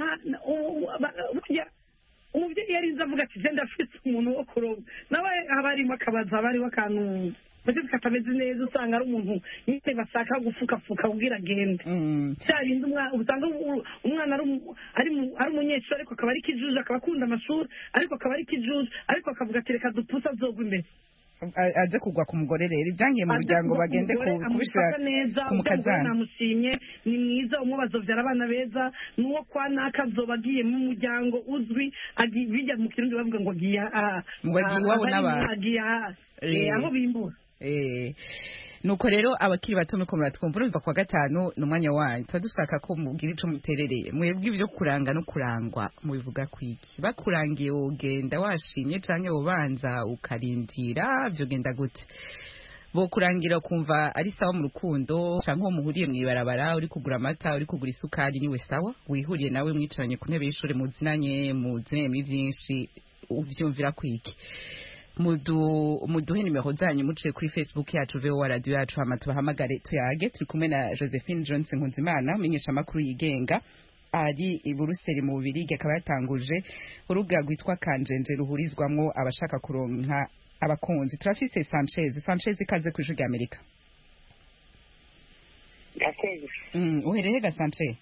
umubyeyi yarinze avuga ati genda afite umuntu wo kuroga nawe haba harimo akabazo haba hariho akantu bageze katameze neza usanga ari umuntu nyine bashaka gufukafuka ubwira agende cyarinde usanga umwana ari umunyeshuri ariko akaba ari kijuju akaba akunda amashuri ariko akaba ari kijuju ariko akavuga ati reka dupfusa azogwa imbere
aze kugwa ku mugore rero ibyangiye mu muryango bagende kubishyira ku mukazana
namushimye ni mwiza umwe bazobyara abana beza n'uwo kwa naka azoba agiye mu muryango uzwi bijya mu kirundi bavuga ngo agiye
iwabo n'abantu
aho bimbura
nuko rero abakiri bato nuko muratwumva urumva kwa gatanu ni umwanya wanyu tuba dushaka ko mubwira ico muterereye mwebwe ibyo kuranga no kurangwa mubivuga kwiki bakurangiye wogenda washimye canke wobanza ukarindira byo genda gute bo kurangira ukumva ari sawa mu rukundo canke uwo muhuriye mwibarabara uri kugura amata uri kugura isukari niwe sawa wihuriye nawe mwicaranye ku ntebe y'ishure muzinanye byinshi uvyumvira kwiki muduhe nimero zanyu muciye kuri Facebook yacu VOA radio yacu hama tubahamagare tuyage turi kumwe na Josephine Johnson Nkunzimana umenyesha amakuru yigenga ari i Buruseli mu Bubiligi akaba yatanguje urubuga rwitwa Kanjenje ruhurizwamwo abashaka kuronka abakunzi turafise Sanchez ikaze ku ijwi rya Amerika uhereye ga Sanchez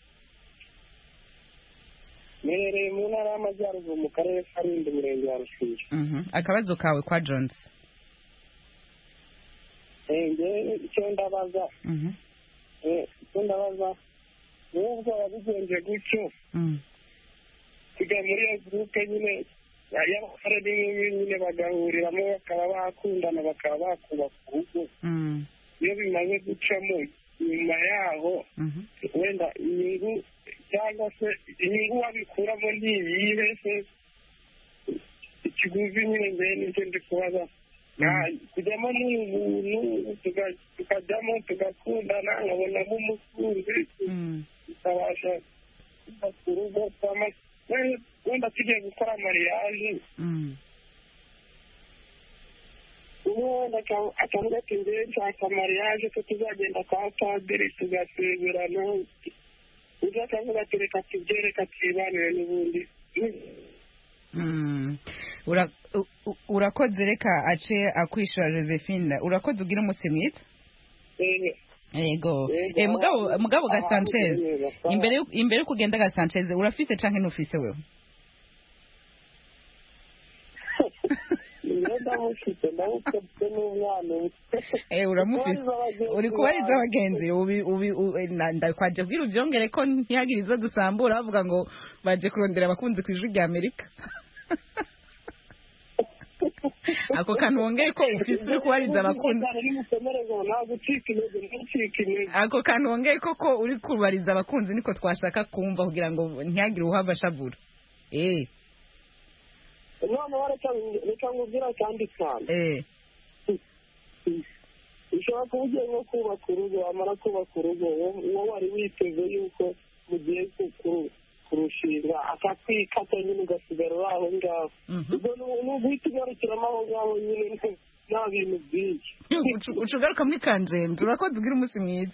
Merere mu ntara y'Amajyaruguru mu karere ka Rulindo umurenge wa Rusizi.
Akabazo kawe kwa Jones.
Icyo ndabaza. Nubwo wabigenje gutyo. Kujya muri iyo groupe nyine y'abafaredi nyine bagahuriramo bakaba bakundana bakaba bakubaka urugo. Iyo bimaze gucamo nyuma yaho wenda inyungu cyangwa se inyungu wabikuramo ntiyihe se ikiguzi nyine mbere n'icyo ndi kubaza kujyamo n'ubuntu tukajyamo tugakundana nkabonamo umukunzi tukabasha kubaka urugo wenda tugiye gukora mariage wenda akavuga ati mbere nshaka mariage ko tuzagenda kwa padiri tugasezerana uza akavuga ati reka tubyereka twibanire n'ubundi
urakoze reka ace akwishura Josephine urakoze ugira umunsi mwiza yego mugabo ga Sanchez imbere yo kugenda ga Sanchez urafise canke ntufise wewe uramufise uri kubariza abagenzi ndakwaje kubwira ubyongere ko ntihagire izo dusambura bavuga ngo baje kurondera abakunzi ku ijwi rya Amerika ako kantu wongeye ko ufise uri kubariza abakunzi ako kantu wongeye ko uri kubariza abakunzi niko twashaka kumva kugira ngo ntihagire uhava ashavura
none reka nkubwira kandi cyane ushobora kuba ugiye nko kubaka urugo wamara kubaka urugo wowe wari witeze yuko mugiye kurushinga akakwikata nyine ugasigara uri aho ngaho ubwo ni uguhita ugarukiramo aho ngaho nyine nta bintu byinshi
uca ugaruka muri Kanjenje urakoze ugira umunsi mwiza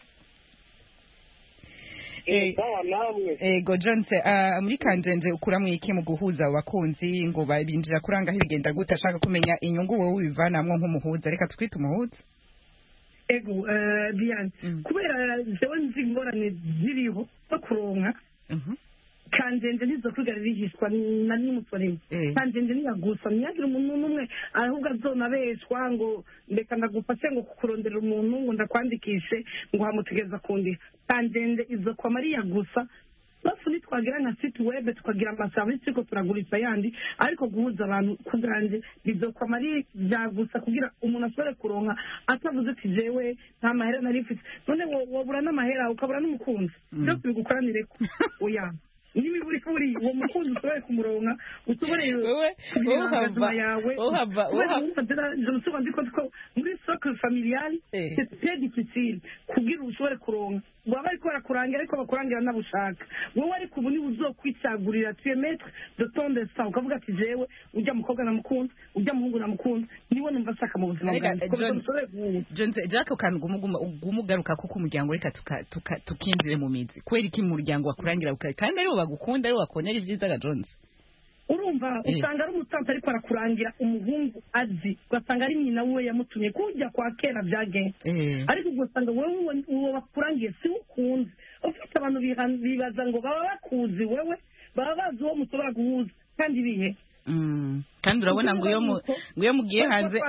ego Johnson muri Kanjenje ukuramwe iki mu guhuza abakunzi ngo babinjira kurangaho ibigenda gute ashaka kumenya inyungu wowe ubivanamwo nk'umuhuza reka twite umuhuza
ego Diane kubera jewe nzi ingorane ziriho zo kuronka Kanjenje nizo kwigara rihishwa na n'umusore Kanjenje niyagusa ntiyagira umuntu n'umwe ahubwo azonabeshwa ngo ndeka ndagufashe ngo kukurondera umuntu ngo ndakwandikishe ngo hamutegeza kundi Kanjenje izo kwa Maria gusa bafu nitwagira nka site web tukagira amaservice ko turagurisha yandi ariko guhuza abantu kuganje bizo kwa Maria byagusa kugira umuntu asore kuronka atavuze ati jewe nta mahera nari mfite none wobura n'amahera ukabura n'umukunzi byo bigukoranire ko oya n'imiburiburi uwo mukunzi ushobore kumuronka ushobore kubirangaza yawe ushobora ndiko muri socle familiale c'est très difficile kugira ushobore kuronka waba ariko barakurangira ariko bakurangira nabushaka wowe ariko ubu niwe uzokwicagurira tu es maître de ton destin ukavuga ati jewe ujya mukobwa namukunda ujya muhungu namukunda niwe numva saka mu buzima bwanjye
John Jack kan gumugaruka kuko umuryango reka tukinzire mu mizi kweri ki mu muryango wakurangira kandi aribo bagukunda aribo bakonera ibyiza ga Jones
urumva usanga ari umutanzi ariko arakurangira umuhungu azi ugasanga ari nyina we yamutumye kujya kwa kera byagenze ariko ugasanga wowe uwo bakurangiye si ukunze ufite abantu bibaza ngo baba bakuzi wewe baba bazi uwo mushobora guhuza kandi bihe
kandi urabona ngo iyo mugiye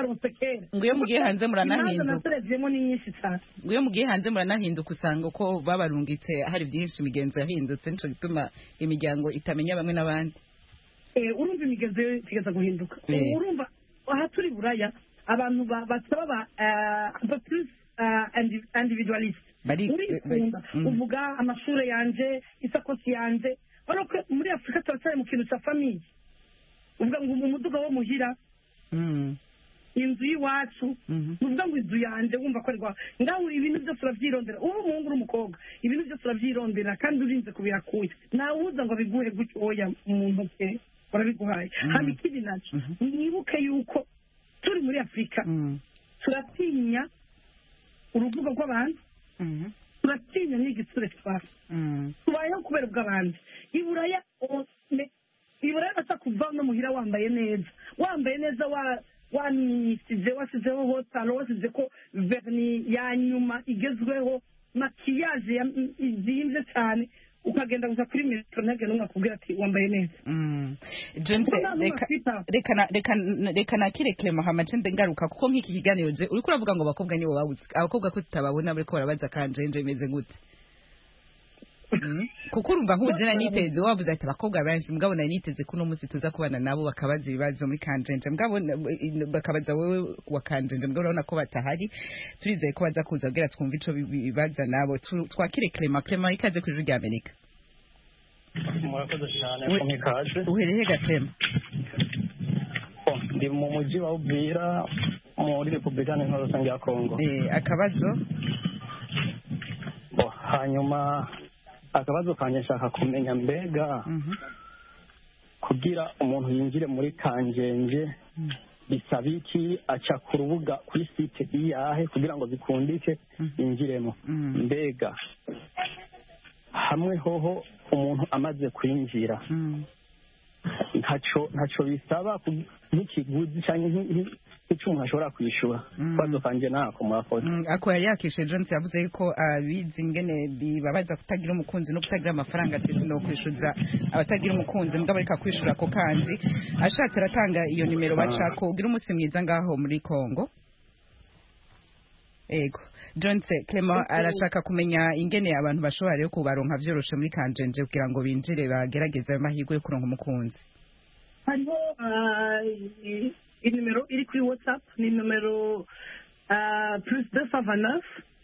hanze muranahinduka ngo iyo mugiye hanze muranahinduka usanga uko babarungitse hari byinshi imigenzo yahindutse nico gituma imiryango itamenya bamwe n'abandi
urumva imigenzo igeza guhinduka urumva aha turi buraya abantu basaba ba plus individualiste urikunda uvuga amashuri yanje isakosi yanje ariko muri Afrika turacyari mu kintu cya famille uvuga ngo umuduga wo muhira inzu y'iwacu uvuga ngo inzu yanjye wumva ko ariko ngaho ibintu byose urabyirondera ubu umuhungu n'umukobwa ibintu byose urabyirondera kandi urinze kubirakuye nawe uza ngo biguhe gutyo oya mu ntoke barabiguhaye hano ikindi nacyo mwibuke yuko turi muri Afrika turatinya uruvuga rw'abantu turatinya n'igitsure twafa tubayeho kubera ubw'abandi iburaya basa kuva no muhira wambaye neza wanisize wasizeho hotalo wasize ko verni ya nyuma igezweho makiyaje izimbye cyane ukagenda gusa kuri metero ntagenda umwe akubwira ati wambaye neza
reka nakire Clement Hamacende ngaruka kuko nk'iki kiganiro je uriko uravuga ngo abakobwa nibo babuze abakobwa ko tutababona bariko barabaza kanjenje bimeze gute kuko urumva nk'ujena niteze wavuze ati abakobwa benshi mugabo nari niteze ko uno munsi tuza kubana nabo bakabaza ibibazo muri kanjenje mugabo bakabaza wewe wa kanjenje mugabo urabona ko batahari turizeye ko baza kuza bwira twumva ico bibaza nabo twakire Clement ikaze ku ijwi rya Amerika
murakoze cyane komikaje
uhereye Clement
ndi mu mujyi wa Uvira muri Republika Iharanira ya Kongo
akabazo
hanyuma akabazo kanje nshaka kumenya mbega kugira umuntu yinjire muri kanjenje bisaba iki aca ku rubuga kuri site iyahe kugira ngo bikundike yinjiremo mbega hamwe hoho umuntu amaze kwinjira ntaco bisaba nk'ikiguzi cyangwa icyo umuntu ashobora kwishyura kwazo kanje nako mwakoze
ako yari yakishe Jones yavuze ko abizi ingene bibabaza kutagira umukunzi no kutagira amafaranga ati no kwishyuza abatagira umukunzi mugabo ariko kwishura ko kandi ashatse aratanga iyo nimero bacako ugira umunsi mwiza ngaho muri Kongo ego Jones Clement arashaka kumenya ingene abantu bashobora rero kubaronka vyoroshe muri kanjenje kugira ngo binjire bagerageza amahirwe yo kuronka umukunzi
hariho inimero iri kuri WhatsApp ni numero plus 229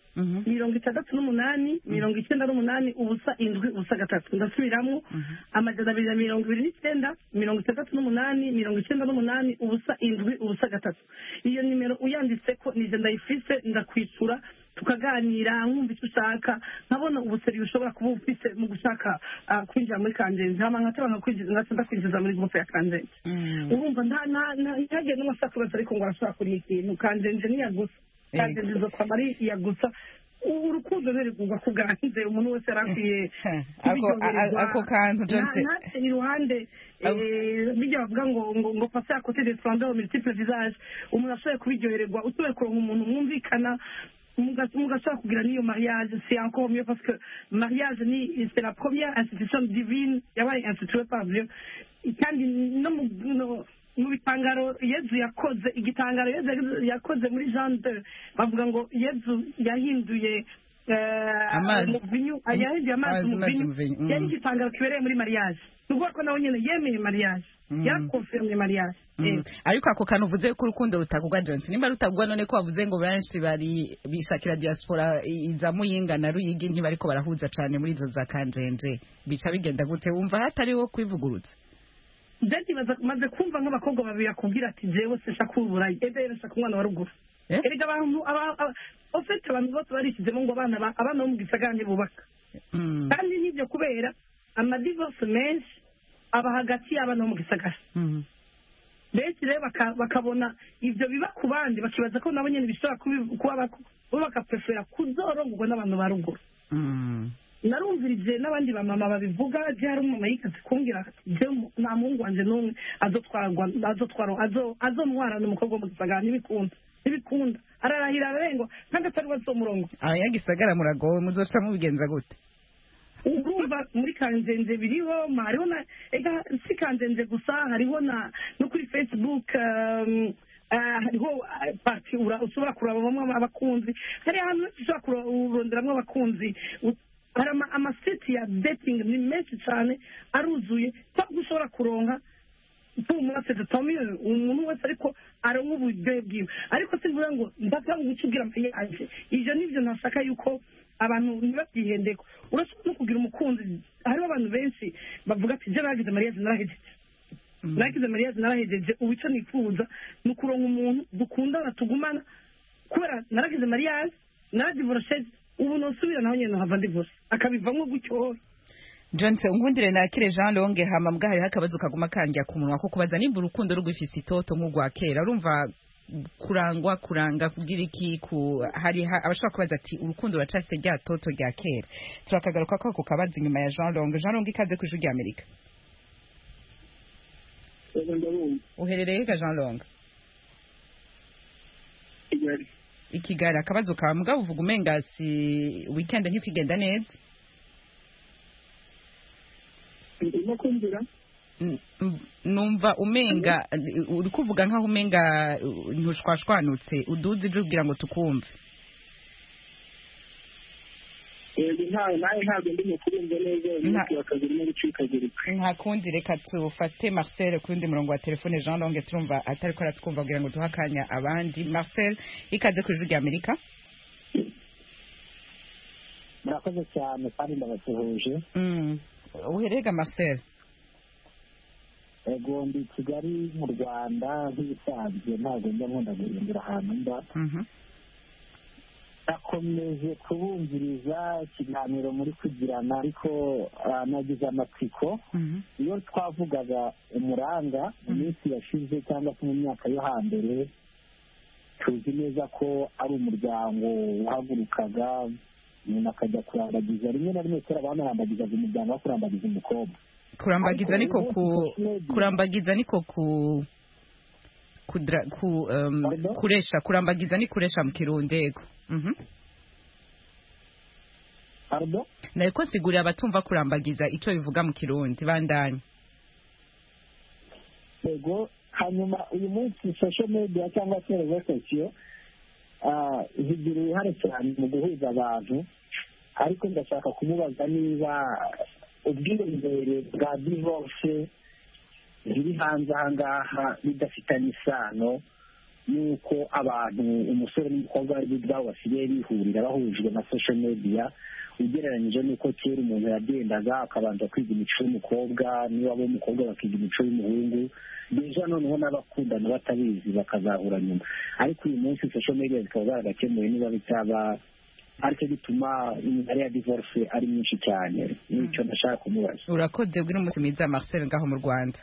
68 98 ubusa indwi ubusa gatatu ndasubiramo amajana abiri na 29 68 98 ubusa indwi ubusa gatatu iyo nimero uyanditse ko nije ndayifise ndakwitsura tukaganira nkumva icyo ushaka nkabona ubuseri ushobora kuba ufise mu gushaka kwinjira muri kanjenje hama nkataba ndakwinjiza muri groupe ya kanjenje urumva ntagiye n'amasakubaza ariko ngo arashobora kuri ikintu kanjenje niyagusa kanjenje zo kwamari yagusa urukundo ntirigurwa ku bwanze umuntu wese yarakwiye
ako kantu Johnson
iruhande bijya bavuga ngo passer à côté des splendeurs multiples visages umuntu ashoboye kubiryohererwa utoye kuronka umuntu mwumvikana mugashobora kugira n'iyo mariage c'est encore mieux parce que mariage c'est la première institution divine yabaye instituée par Dieu kandi no mu bitangaro Yezu yakoze igitangaro Yezu yakoze muri Jean 2 bavuga ngo Yezu yahinduye umuvinyu yahinduye amazi umuvinyu yari igitangaro kibereye muri mariage nubwo ko nawe nyene yemeye mariage yarakonfirmye mariage
ariko ako kantu uvuze ko urukundo rutagugwa Johnson nimba rutagugwa none ko bavuze ngo benshi bari bisakira diaspora iza muyinga na ruyigi ntibariko barahuza cane muri izo za kanjenje bica bigenda gute wumva hatariho kwivugurutsa
Ndati maze kumva nk'abakobwa babiri akubwira ati jewe se shakuburayi ebe shaka umwana wa ruguru erega abantu ofete abantu bose barishizemo ngo abana bo mu gisagara ntibubaka kandi nibyo kubera amadivorce menshi aba hagati y'abana bo mu gisagara benshi rero bakabona ibyo biba ku bandi bakibaza ko nabo nyine bishobora kuba bakaprefera kuzorongorwa n'abantu ba ruguru narumvirije n'abandi bamama babivuga je hari umumama yikaze kumbwira ati je nta muhungu wanje n'umwe azomwarana umukobwa wo mu gisagara ntibikunda ararahira ararengwa kandi atari we azomurongo
abanyagisagara muragowe muzoca mubigenza gute
urumva muri kanjenje biriho hariho na ega si kanjenje gusa hariho no kuri Facebook hariho parti ushobora kurabamo abakunzi hari ahantu ushobora kuronderamwo abakunzi hari amaseti ya dating ni menshi cyane aruzuye ntabwo ushobora kuronka umwase tutamiye umuntu wese ariko aronka uburyohe bwiwe ariko simvuga ngo ndaka gucubwira amaye anje ivyo nivyo nashaka yuko abantu ntibabyihendeko urashobora no kugira umukunzi hariho abantu benshi bavuga ati je nagize mariage narahejeje ubu icyo nifuza ni ukuronka umuntu dukundana tugumana kubera naragize mariage naradivorce ubu nosubira naho nyene hava divorce akabivamwo gutyo
Johnson ngundire nakire Jean Longe hama mbwa hari hakabazo kaguma kanjya ku munwa ko kubaza nimba urukundo rwifise itoto nk'urwa kera urumva kuranga kugira iki hari abashaka kubaza ati urukundo racase rya toto rya kera turakagaruka ko ako kabaza inyuma ya Jean Longe ikaze ku ijwi ry'Amerika uherereye ka Jean Longe Ikigali akabazo ka mbwa uvuga umenga si weekend ntikigenda neza numva umenga uri kuvuga nkaho umenga ntushwashwanutse uduze ije ubwira ngo tukumve nta kundi reka tufate Marcel kundi murongo wa telefone Jean Longe turumva atari ko aratwumva kugira ngo duhakanya abandi Marcel ikaze ku ijwi ry'Amerika
murakoze cyane kandi ndabasuhuje
uherega Marcel
ego ndi Kigali mu Rwanda nk'ibisanzwe ntabwo njya nkunda guhindura ahantu mba nakomeje kubumviriza ikiganiro muri kugirana ariko nagize amatsiko iyo twavugaga umuranga mu minsi yashize cyangwa se mu myaka yo hambere tuzi neza ko ari umuryango wahagurukaga umuntu akajya kurambagiza rimwe na rimwe kera banarambagizaga umuryango wo kurambagiza umukobwa kurambagiza niko kuresha kurambagiza ni kuresha mu kirundego Pardon?
Nariko nsigurira abatumva kurambagiza ico bivuga mu kirundi bandanye.
Ego hanyuma uyu munsi social media cyangwa se research sociaux zigira uruhare cyane mu guhuza abantu ariko ndashaka kumubaza niba ubwiyongere bwa divorce ziri hanze ahangaha bidafitanye isano nuko abantu umusore n'umukobwa ari ubwabo basigaye bihurira bahujwe na social media ugereranyije nuko kera umuntu yagendaga akabanza kwiga imico y'umukobwa niba abo umukobwa bakiga imico y'umuhungu deja noneho n'abakundana batabizi bakazahura nyuma ariko uyu munsi social media zikaba zaragakemuye niba bitaba ariko bituma imibare ya divorce ari myinshi cyane nicyo ndashaka kumubaza.
Urakoze bwira umunsi mwiza Marcel ngaho mu Rwanda.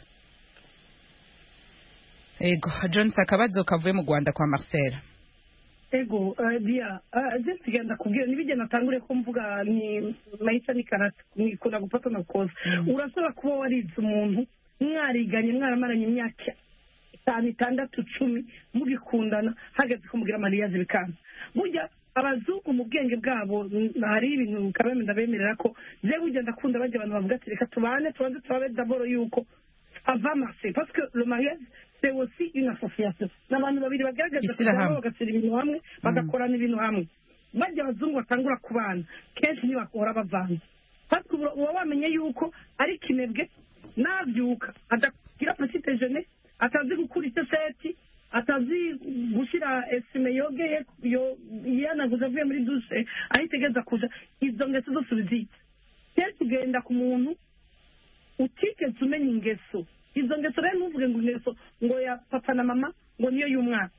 Ego John Sakabazo kavuye mu Rwanda kwa Marcel.
Ego dia just genda kubwira nibije natangure ko mvuga ni mahita ni karate ni kuna gupata na koza urasaba kuba warize umuntu mwariganye mwaramaranye imyaka 5 6 10 mugikundana hageze ko mugira mariage bikanza burya abazungu mu bwenge bwabo hari ibintu kabeme ndabemerera ko je burya ndakunda baje abantu bavuga ati reka tubane tubanze tubabe d'abord yuko avant marcher parce que le mariage c'est aussi une association n'abantu babiri bagaragaza ko bagasira ibintu hamwe bagakorana ibintu hamwe bajya abazungu batangura kubana kenshi ntibakora bavanze ariko uba wamenye yuko ari kinebwe nabyuka adagira petite jeune atazi gukura iseseti atazi gushyira esime yogeye yanaguze avuye muri dushe aho itegeza kuja izo ngeso zose ubizitse kenshi ugenda ku muntu utigeze umenya ingeso izo ngeso rero ntuvuge ngo ingeso ngo ya papa na mama ngo niyo y'umwana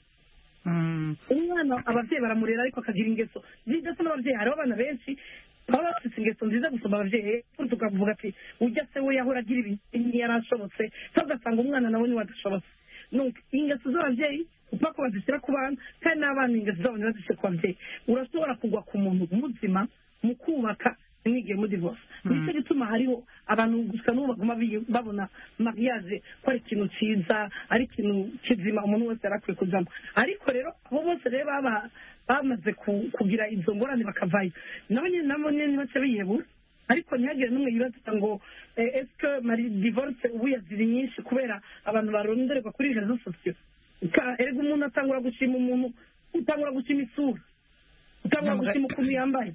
umwana ababyeyi baramurera ariko akagira ingeso ndetse n'ababyeyi hariho abana benshi baba bafite ingeso nziza gusoma ababyeyi tukavuga ati ujya se we yahora agira ibintu yarashobotse cyangwa ugasanga umwana nawe niwe adashobotse ingeso z'ababyeyi upfa ko bazishyira ku bana kandi n'abana ingeso zabo ntibazishyire ku babyeyi urashobora kugwa ku muntu muzima mu kubaka ntimwigire muri divorce nicyo gituma hariho abantu gusa n'ubu baguma babona mariage ko ari ikintu cyiza ari ikintu kizima umuntu wese yari akwiye kujyamo ariko rero abo bose rero bamaze kugira izo ngorane bakavayo nabo nyine ntibase biyebura ariko ntihagire n'umwe yibaza ngo esike mari divorce ubu yaziri nyinshi kubera abantu barondererwa kuri rezo sosiyo erega umuntu atangura gushima umuntu utangura gushima isura utangura gushima ukuntu yambaye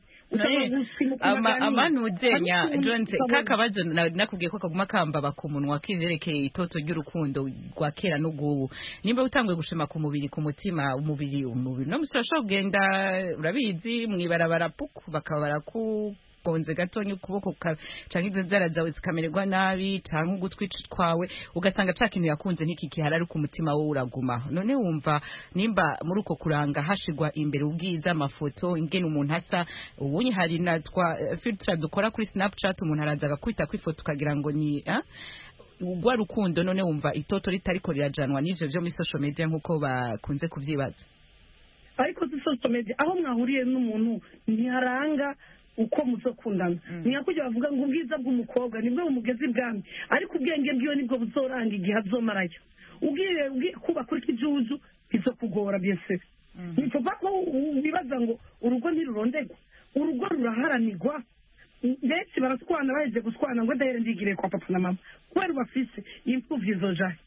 amanu ujenya Jonse kakabazo nakubwiye ko kaguma kambaba ku munwa kizerekeye itoto ry'urukundo rwa kera n'ugubu nimba utanguye gushima ku mubiri ku mutima umubiri no musashobora kugenda urabizi mwibarabara puku bakabara ku konze gatonye ukuboko canke izo nzara zawe zikamererwa nabi canke ugutwi twawe ugasanga ca kintu yakunze n'iki kiharari ku mutima wowe uraguma none wumva nimba muri uko kuranga hashigwa imbere ubwiza amafoto ingene umuntu asa ubunye hari na twa filtre dukora kuri Snapchat umuntu araza agakwita kwifoto ukagira ngo ni ugwa rukundo none wumva itoto ritariko rirajanwa n'ivyo byo muri social media nkuko bakunze kuvyibaza
ariko si social media aho mwahuriye n'umuntu ntiharanga uko muzokundana niya kujya bavuga ngo ubwiza bw'umukobwa nibwo bumugeze ibwami ariko ubwenge bwiwe nibwo buzoranga igihe azomarayo ugiye kuba kuri kijuju bizokugora byese nikuva ko bibaza ngo urugo ntirurondegwa urugo ruraharanirwa ndetse baraswana baheze guswana ngo ndahere ndigire kwa papa na mama kubera bafise impfuvyi zojahe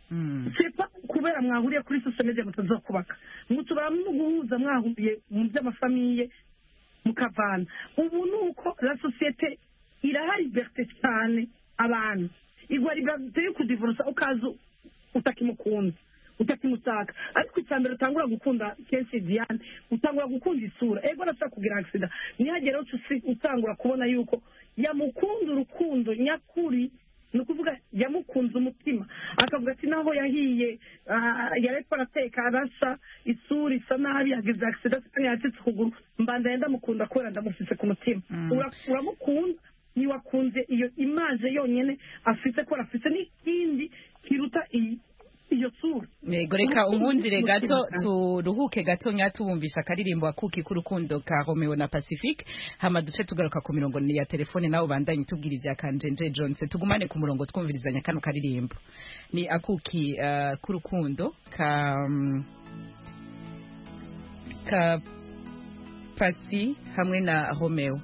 sepa kubera mwahuriye kuri social media mutazokubaka mutubara mu guhuza mwahuriye mu by'amafamiye mukavana ubu nuko la societe iraha liberté cyane abantu igwa liberté yo kudivorce ukazo utakimukunda utakimusaka ariko icyambere utangura gukunda kenshi Diane utangura gukunda isura ego nashaka kugira accident nihagera utangura kubona yuko yamukunda urukundo nyakuri nukuvuga yamukunze umutima akavuga ati naho yahiye yareko arateka arasha isura isa nabi yagize accident yacitse ukuguru mbanda yenda mukunda kubera ndamufise ku mutima uramukunda niwakunze iyo image yonyene afite ko afite n'ikindi kiruta iyo sura
yego reka umundire gato turuhuke gato nyatubumvisha akaririmbo akuki k'urukundo ka Romeo na Pacifique hama duce tugaruka ku mirongo ya telefone nawo bandanye tubwira ivya Kanjenje Jonse tugumane ku murongo twumvirizanya kano karirimbo ni akuki k'urukundo ka Pasi hamwe na Romeo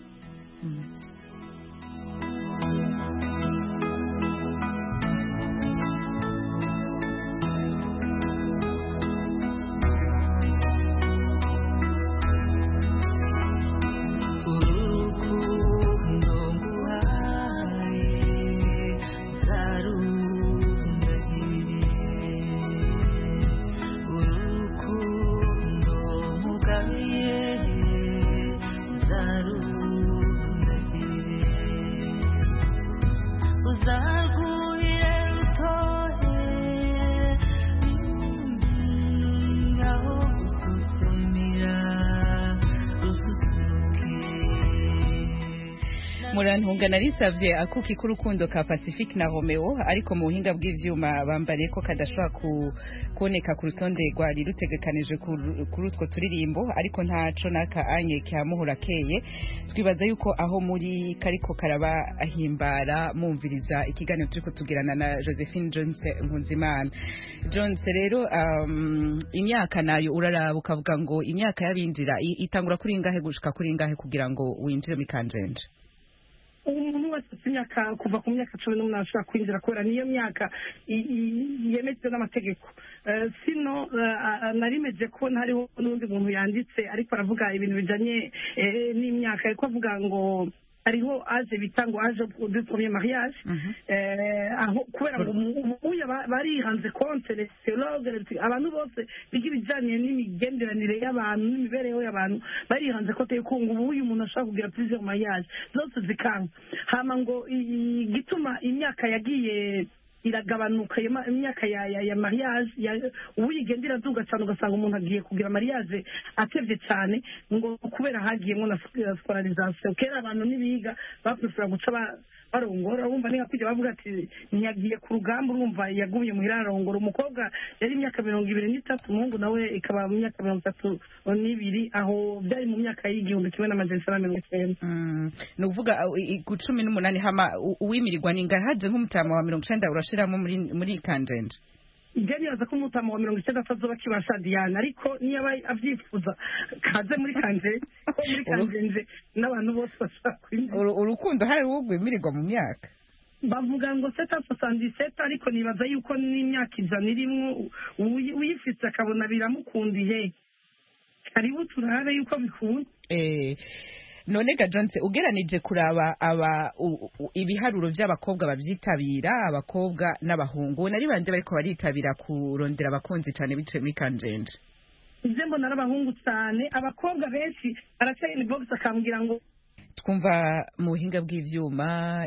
Murantunga narisavye akuki k'urukundo ka Pacifique na Romeo ariko mu buhinga bw'ivyuma bambariye ko kadashobora kuboneka ku rutonde rwari rutegekanije kuri utwo turirimbo ariko ntaco naka anye cyamuhura keye twibaza yuko aho muri kariko karaba ahimbara mumviriza ikiganiro turiko tugirana na Josephine Jonse Nkunzimana Jonse rero imyaka nayo uraraba ukavuga ngo imyaka y'abinjira itangura kuri ingahe gushika kuri ingahe kugira ngo winjire mu Kanjenje
umuntu wese ufite imyaka kuva ku myaka 18 ashobora kwinjira kubera niyo myaka yemejwe n'amategeko. Sino narimeje ko hariho n'undi muntu yanditse ariko aravuga ibintu bijanye n'imyaka ariko avuga ngo hariho aje bita ngo aje du premier mariage aho kubera ngo ubuya barihanze konte les psychologues abantu bose bigibijanye n'imigenderanire y'abantu n'imibereho y'abantu barihanze konte yuko ngo ubuya umuntu ashaka kugira plusieurs mariage zose zikanga hama ngo gituma imyaka yagiye iragabanuka imyaka ya mariage ubu yigendera duga cyane ugasanga umuntu agiye kugira mariage atevye cyane ngo kubera hagiyemo na scolarisation kera abantu nibiga baprefera guca barongora urumva ninga kujya bavuga ati nyagiye ku rugamba urumva yagumye muhira arongora umukobwa yari imyaka 23 umuhungu nawe ikaba mu myaka 32 aho byari mu myaka y'igihumbi kimwe n'amajana 1990
no kuvuga ku 18 hama uwimirirwa ningahaje nk'umutama wa 90 urashiramo muri kanjenje
Ngeni yaza ko umutama wa 90 azoba kibasha Diana ariko niyo avyifuza kaze muri kanje ko muri kanje n'abantu bose bashaka
urukundo hari ugwimirirwa mu myaka
bavuga ngo 777 ariko nibaza yuko n'imyaka ijana irimwo uyifitse akabona biramukundiye karibu turabe yuko bikunda
none ga Jonse ugeranije kuraba ibiharuro by'abakobwa babyitabira abakobwa n'abahungu nari bande bariko baritabira kurondera abakunzi cyane bice muri kanjenje
Zembo narabahungu cyane abakobwa benshi aracaye inbox akambwira ngo
twumva mu buhinga bw'ivyuma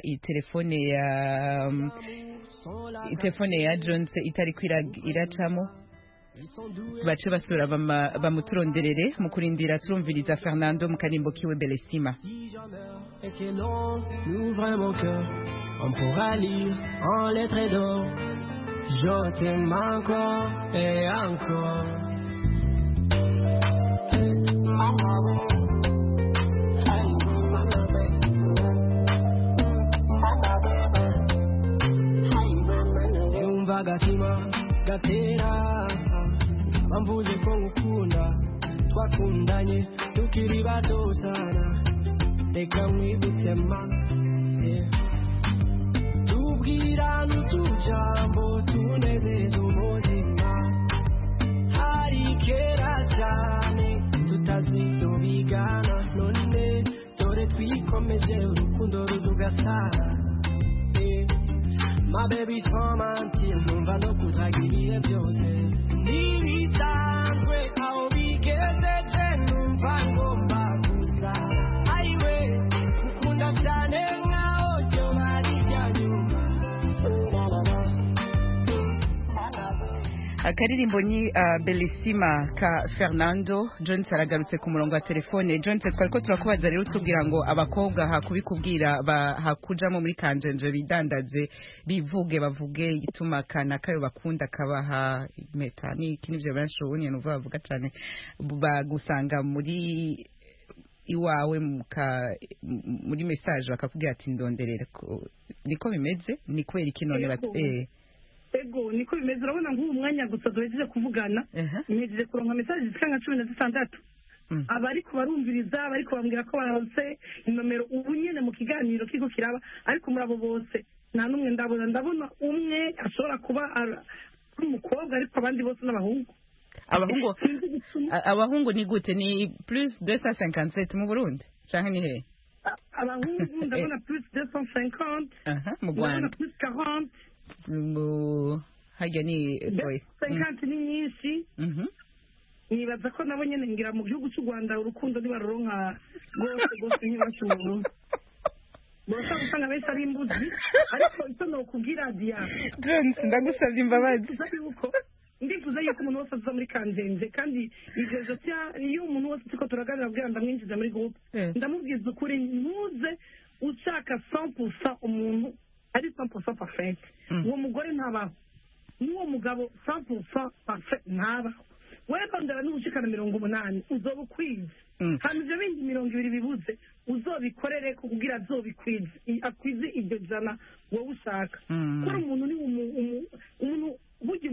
telefone ya Jonse itari iracamo bace basura bamuturonderere mu kurindira turumviriza Fernando mu karimbo kiwe Bellissima
et que l'on ouvre mon cœur on pourra lire en lettres d'or je t'aime encore et encore umva gatima gatera bamvuze ko ngukunda twakundanye tukiri bato sana reka mwibutema tubwirana utujambo tunezeza umutima hari kera cyane tutazitubigana none dore twikomeje urukundo rudugasara ma baby sans mentir numva no kutagiriye byose nibisanzwe aho bigezeje numva ngomba gusa aiwe ukunda cyane nkaho byo bari byanyuma
akaririmbo ni Bellissima ka Fernando Jonse aragarutse ku murongo wa telefone Jonse twariko turakubaza rero tubwira ngo abakobwa hakubikubwira hakujamo muri kanjenje bidandaze bivuge bavuge ituma kana kayo bakunda kabaha impeta ni kinivyo benshi ubunye nuva bavuga cyane bagusanga muri iwawe muri message bakakubwira ati ndonderera niko bimeze ni kwera ikinone bati
ego niko bimeze urabona nk'ubu mwanya gusa duhejeje kuvugana ntegereje kuronka message zifika nka 16 abariko barumviriza bariko bambwira ko baronse inomero ubu nyene mu kiganiro kiko kiraba ariko muri abo bose nta numwe ndabona umwe ashobora kuba umukobwa ariko abandi bose n'abahungu
abahungu ni gute ni plus 257 mu Burundi canke ni he
abahungu ndabona plus 250
mu Rwanda
plus 40
hajya ni
50 ni nyinshi nibaza ko nabo nyene ngira mu gihugu cy'u Rwanda urukundo nibaruronka gose ntibashobora bose usanga bese ari imbuzi ariko icyo nokubwira Dia
Jonse ndagusabye imbabazi
ndifuza yuko umuntu wese aza muri kanjenje kandi ijeje iyo umuntu wese tuko turaganira bwira ndamwinjiza muri groupe ndamubwiza ukuri ntuze ushaka 100% umuntu ari 100% parfait uwo mugore ntabaho n'uwo mugabo 100% parfait ntabaho wewe ndara n'ushikana 80 uzoba ukwize kandi ibyo bindi 20 bibuze uzobikorere kugira azobikwize akwize ibyo jana wowe ushaka kuri umuntu ni umuntu burya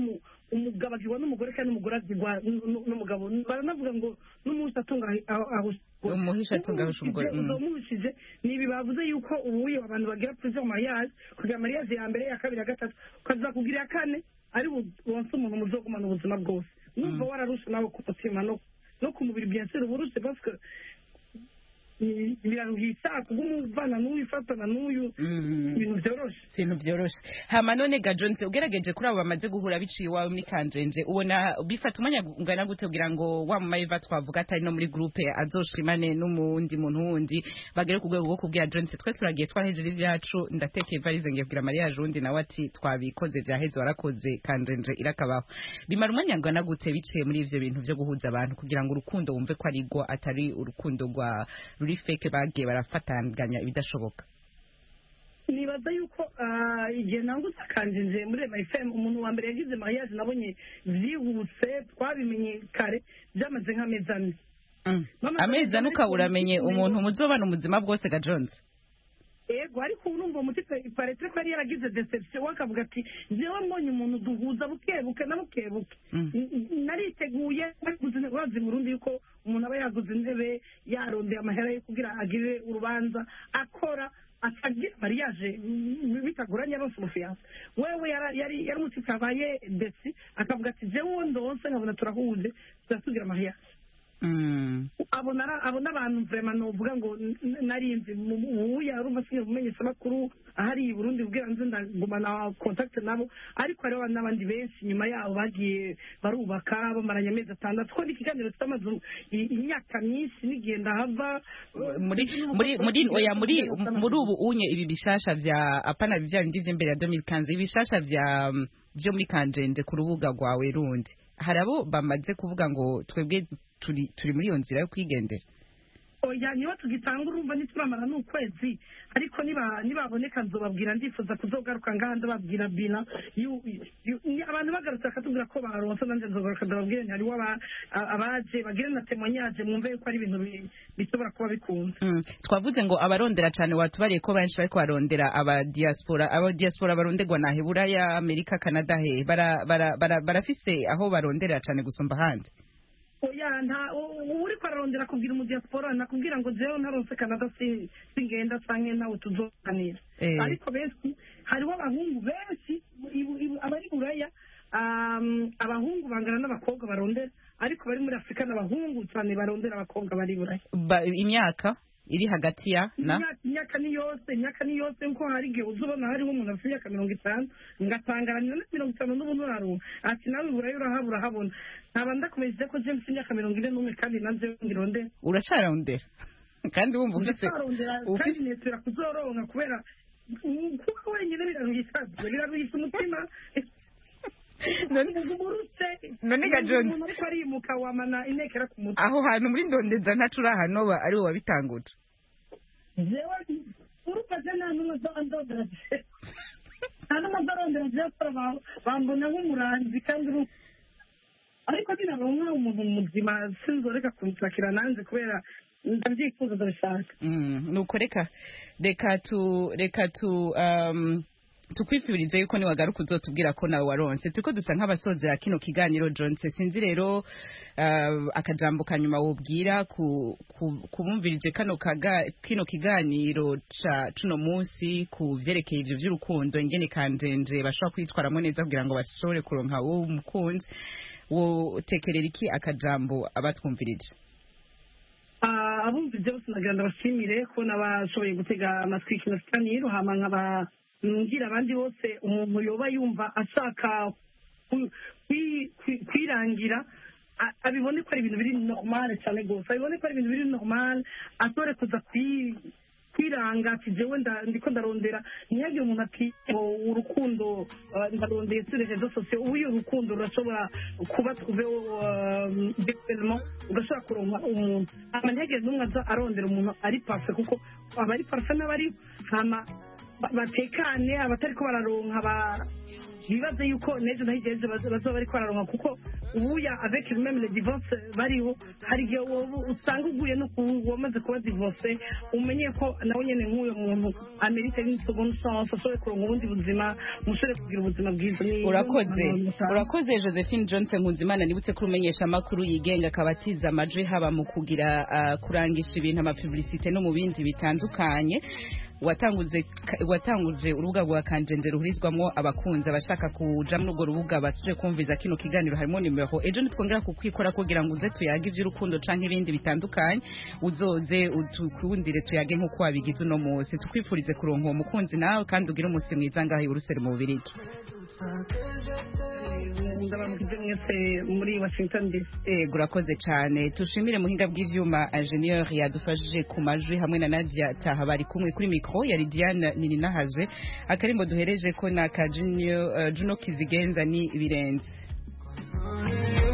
umugabo agirwa n'umugore kandi n'umugore agirwa n'umugabo. Baranavuga ngo n'umunsi atunga
umuhisha atunga umugore
uzomuhishije. Ni ibi bavuze yuko ubuye abantu bagira plusieurs mariage, kugira mariage ya mbere ya kabiri ya gatatu ukaza kugira ya kane ari wonse umuntu muzogumana ubuzima bwose. Numva wararusha nawe ku mutima no ku mubiri bien sûr uburushe parce que biraruhisa kugumuvana n'uwifatana n'uyu ibintu byoroshe.
Hama none ga Jones ugerageje kuri abo bamaze guhura biciye iwawe muri Kanjenje ubona bifata umwanya ungana gute kugira ngo wa Maiva twavuga atari no muri groupe azoshimane n'umundi muntu wundi bagere ku rwego rwo kubwira Jones twe turagiye twahejeje ivyacu ndatekeye varize ngiye kugira mariage undi nawe ati twabikoze vyaheze warakoze Kanjenje irakabaho. Bimara umwanya ungana gute biciye muri ivyo bintu vyo guhuza abantu kugira ngo urukundo wumve ko ari rwo atari urukundo rwa ruri fake bagiye barafatanganya ibidashoboka?
Nibaza yuko igihe nangutse Kanjenje muri MFM umuntu wa mbere yagize mariage nabonye vyihuse twabimenye kare byamaze nk'amezi ane.
Amezi ane ukaburamenye umuntu muzobana ubuzima bwose ga Jones?
Ego ariko urumva umutima iparetse ko yari yaragize deception wakavuga ati jewe mbonye umuntu duhuza bukebuke na bukebuke nariteguye naguze wazi mu Burundi yuko umuntu aba yaguze intebe yarondeye amahera yo kugira agire urubanza akora atagira mariage bitaguranye bose mufiyanse wewe yari umutima abaye desi akavuga ati jewe ndonse nkabona turahuje turasugira mariage. Abona abantu vraiment novuga ngo narinzi ubu yarumva sinye umenyesha makuru ahari i Burundi ubwira nze ndagumana contact nabo ariko hari n'abandi benshi nyuma yabo bagiye barubaka bamaranye amezi 6 ko ikiganiro cyamaze imyaka myinshi nigenda hava muri ubu unye ibi bishasha vya apana bya bindi vy'imbere ya 2015 ibishasha byo muri Kanjenje ku rubuga rwawe rundi harabo bamaze kuvuga ngo twebwe turi muri iyo nzira yo kwigendera. Oya niba tugitanga urumva nituramara n'ukwezi ariko nibaboneka nzobabwira ndifuza kuzogaruka ngahanda babwira bina abantu bagarutse akatubwira ko baronse nanje nzogaruka ndababwira ntari abaje bagire na témoignage mwumve ko ari ibintu bishobora kuba bikunze.
Twavuze ngo abarondera cyane watubariye ko benshi bariko barondera aba diaspora baronderwa na Buraya, Amerika, Canada he barafise aho baronderera cyane gusumba handi.
Oya nta uri kwarondera kugira mu diaspora nakubwira ngo jewe naronse Canada singenda sange nawe tuzoganira. Ariko benshi hariho abahungu benshi abari Buraya abahungu bangana n'abakobwa barondera ariko bari muri Afrika n'abahungu cyane barondera abakobwa bari Buraya.
Imyaka iri hagati ya na
imyaka ni yose nko hari gihe uzubona hariho umuntu afite imyaka 50 ngatangaranya na 50 n'ubundi ararunga ati nawe Buraya urahabona ntaba ndakumeje ko James imyaka 41 kandi nanze ngironde
uracarondera kandi wumva ufise
netera kuzoronka kubera kuko wenyine biraruhisa umutima.
None ga John
ariko arimuka wamana inekera ku mutwe
aho hantu muri ndondeza ntacura hanoba ari wo wabitanguje
jewe urupaje nta numwe zandondera hano mazarondera jewe bambona nk'umuranzi kandi ariko dinaba umuntu muzima sinzoreka kunsakira nanze kubera ndabyifuza ndabishaka.
Nuko reka tukwifurize yuko niwagaruka uzotubwira ko nawe waronse turiko dusa nk'abasozera kino kiganiro Jones sinzi rero akajambo kanyuma wobwira kubumvirije kino kiganiro ca cuno munsi ku vyerekeye ivyo vy'urukundo ingene Kanjenje bashobora kwitwaramwo neza kugira ngo bashobore kuronka uwo mukunzi wotekerera iki akajambo abatwumvirije?
Abumvise bose naganda bashimire ko nabashoboye gutega amatwi kino kiganiro hama nkaba ngira abandi bose umuntu yoba yumva ashaka kwirangira abibone ko ari ibintu biri normal cyane gose abibone ko ari ibintu biri normal atore kuza kwiranga ati jewe ndiko ndarondera ntiyagire umuntu ati urukundo ndarondeye sur les réseaux sociaux uyu urukundo rurashobora kuba tuve development ugashobora kuronka umuntu ntiyagire n'umwe aza arondera umuntu ari parfait kuko abari parfait n'abari hama batekane abatariko bararonka bibaze yuko n'ejo na hirya y'ejo bazoba bari kwararonka kuko ubuya avec même les divorce bariho hari igihe usanga uguye no wamaze kuba divorce umenye ko nawe nyene nk'uyo muntu amerika ni seconde chance ashobore kuronka ubundi buzima mushobore kugira ubuzima bwiza.
Urakoze Josephine Johnson Nkunzimana nibutse ko umenyesha amakuru yigenga akabatiza amajwi haba mu kugira kurangisha ibintu amapublicité no mu bindi bitandukanye. watanguje urubuga rwa Kanjenje ruhurizwamwo abakunzi abashaka kuja muri urwo rubuga basuje kumviza kino kiganiro harimo nimero ejo nitwongera kukwikora kugira ngo uze tuyage ivy'urukundo canke ibindi bitandukanye uzoze utukundire tuyage nk'uko wabigize uno munsi tukwifurize kuronka uwo mukunzi nawe kandi ugire umunsi mwiza ngaho i Buruseli mu Bubirigi.
muri Washington DC.
Urakoze cyane tushimire muhinga bw'ivyuma ingenieur yadufashije ku majwi hamwe na Nadia Taha bari kumwe kuri micro yari Diane Nininahaje akarimbo duhereje ko na Juno Kizigenza ni birenze.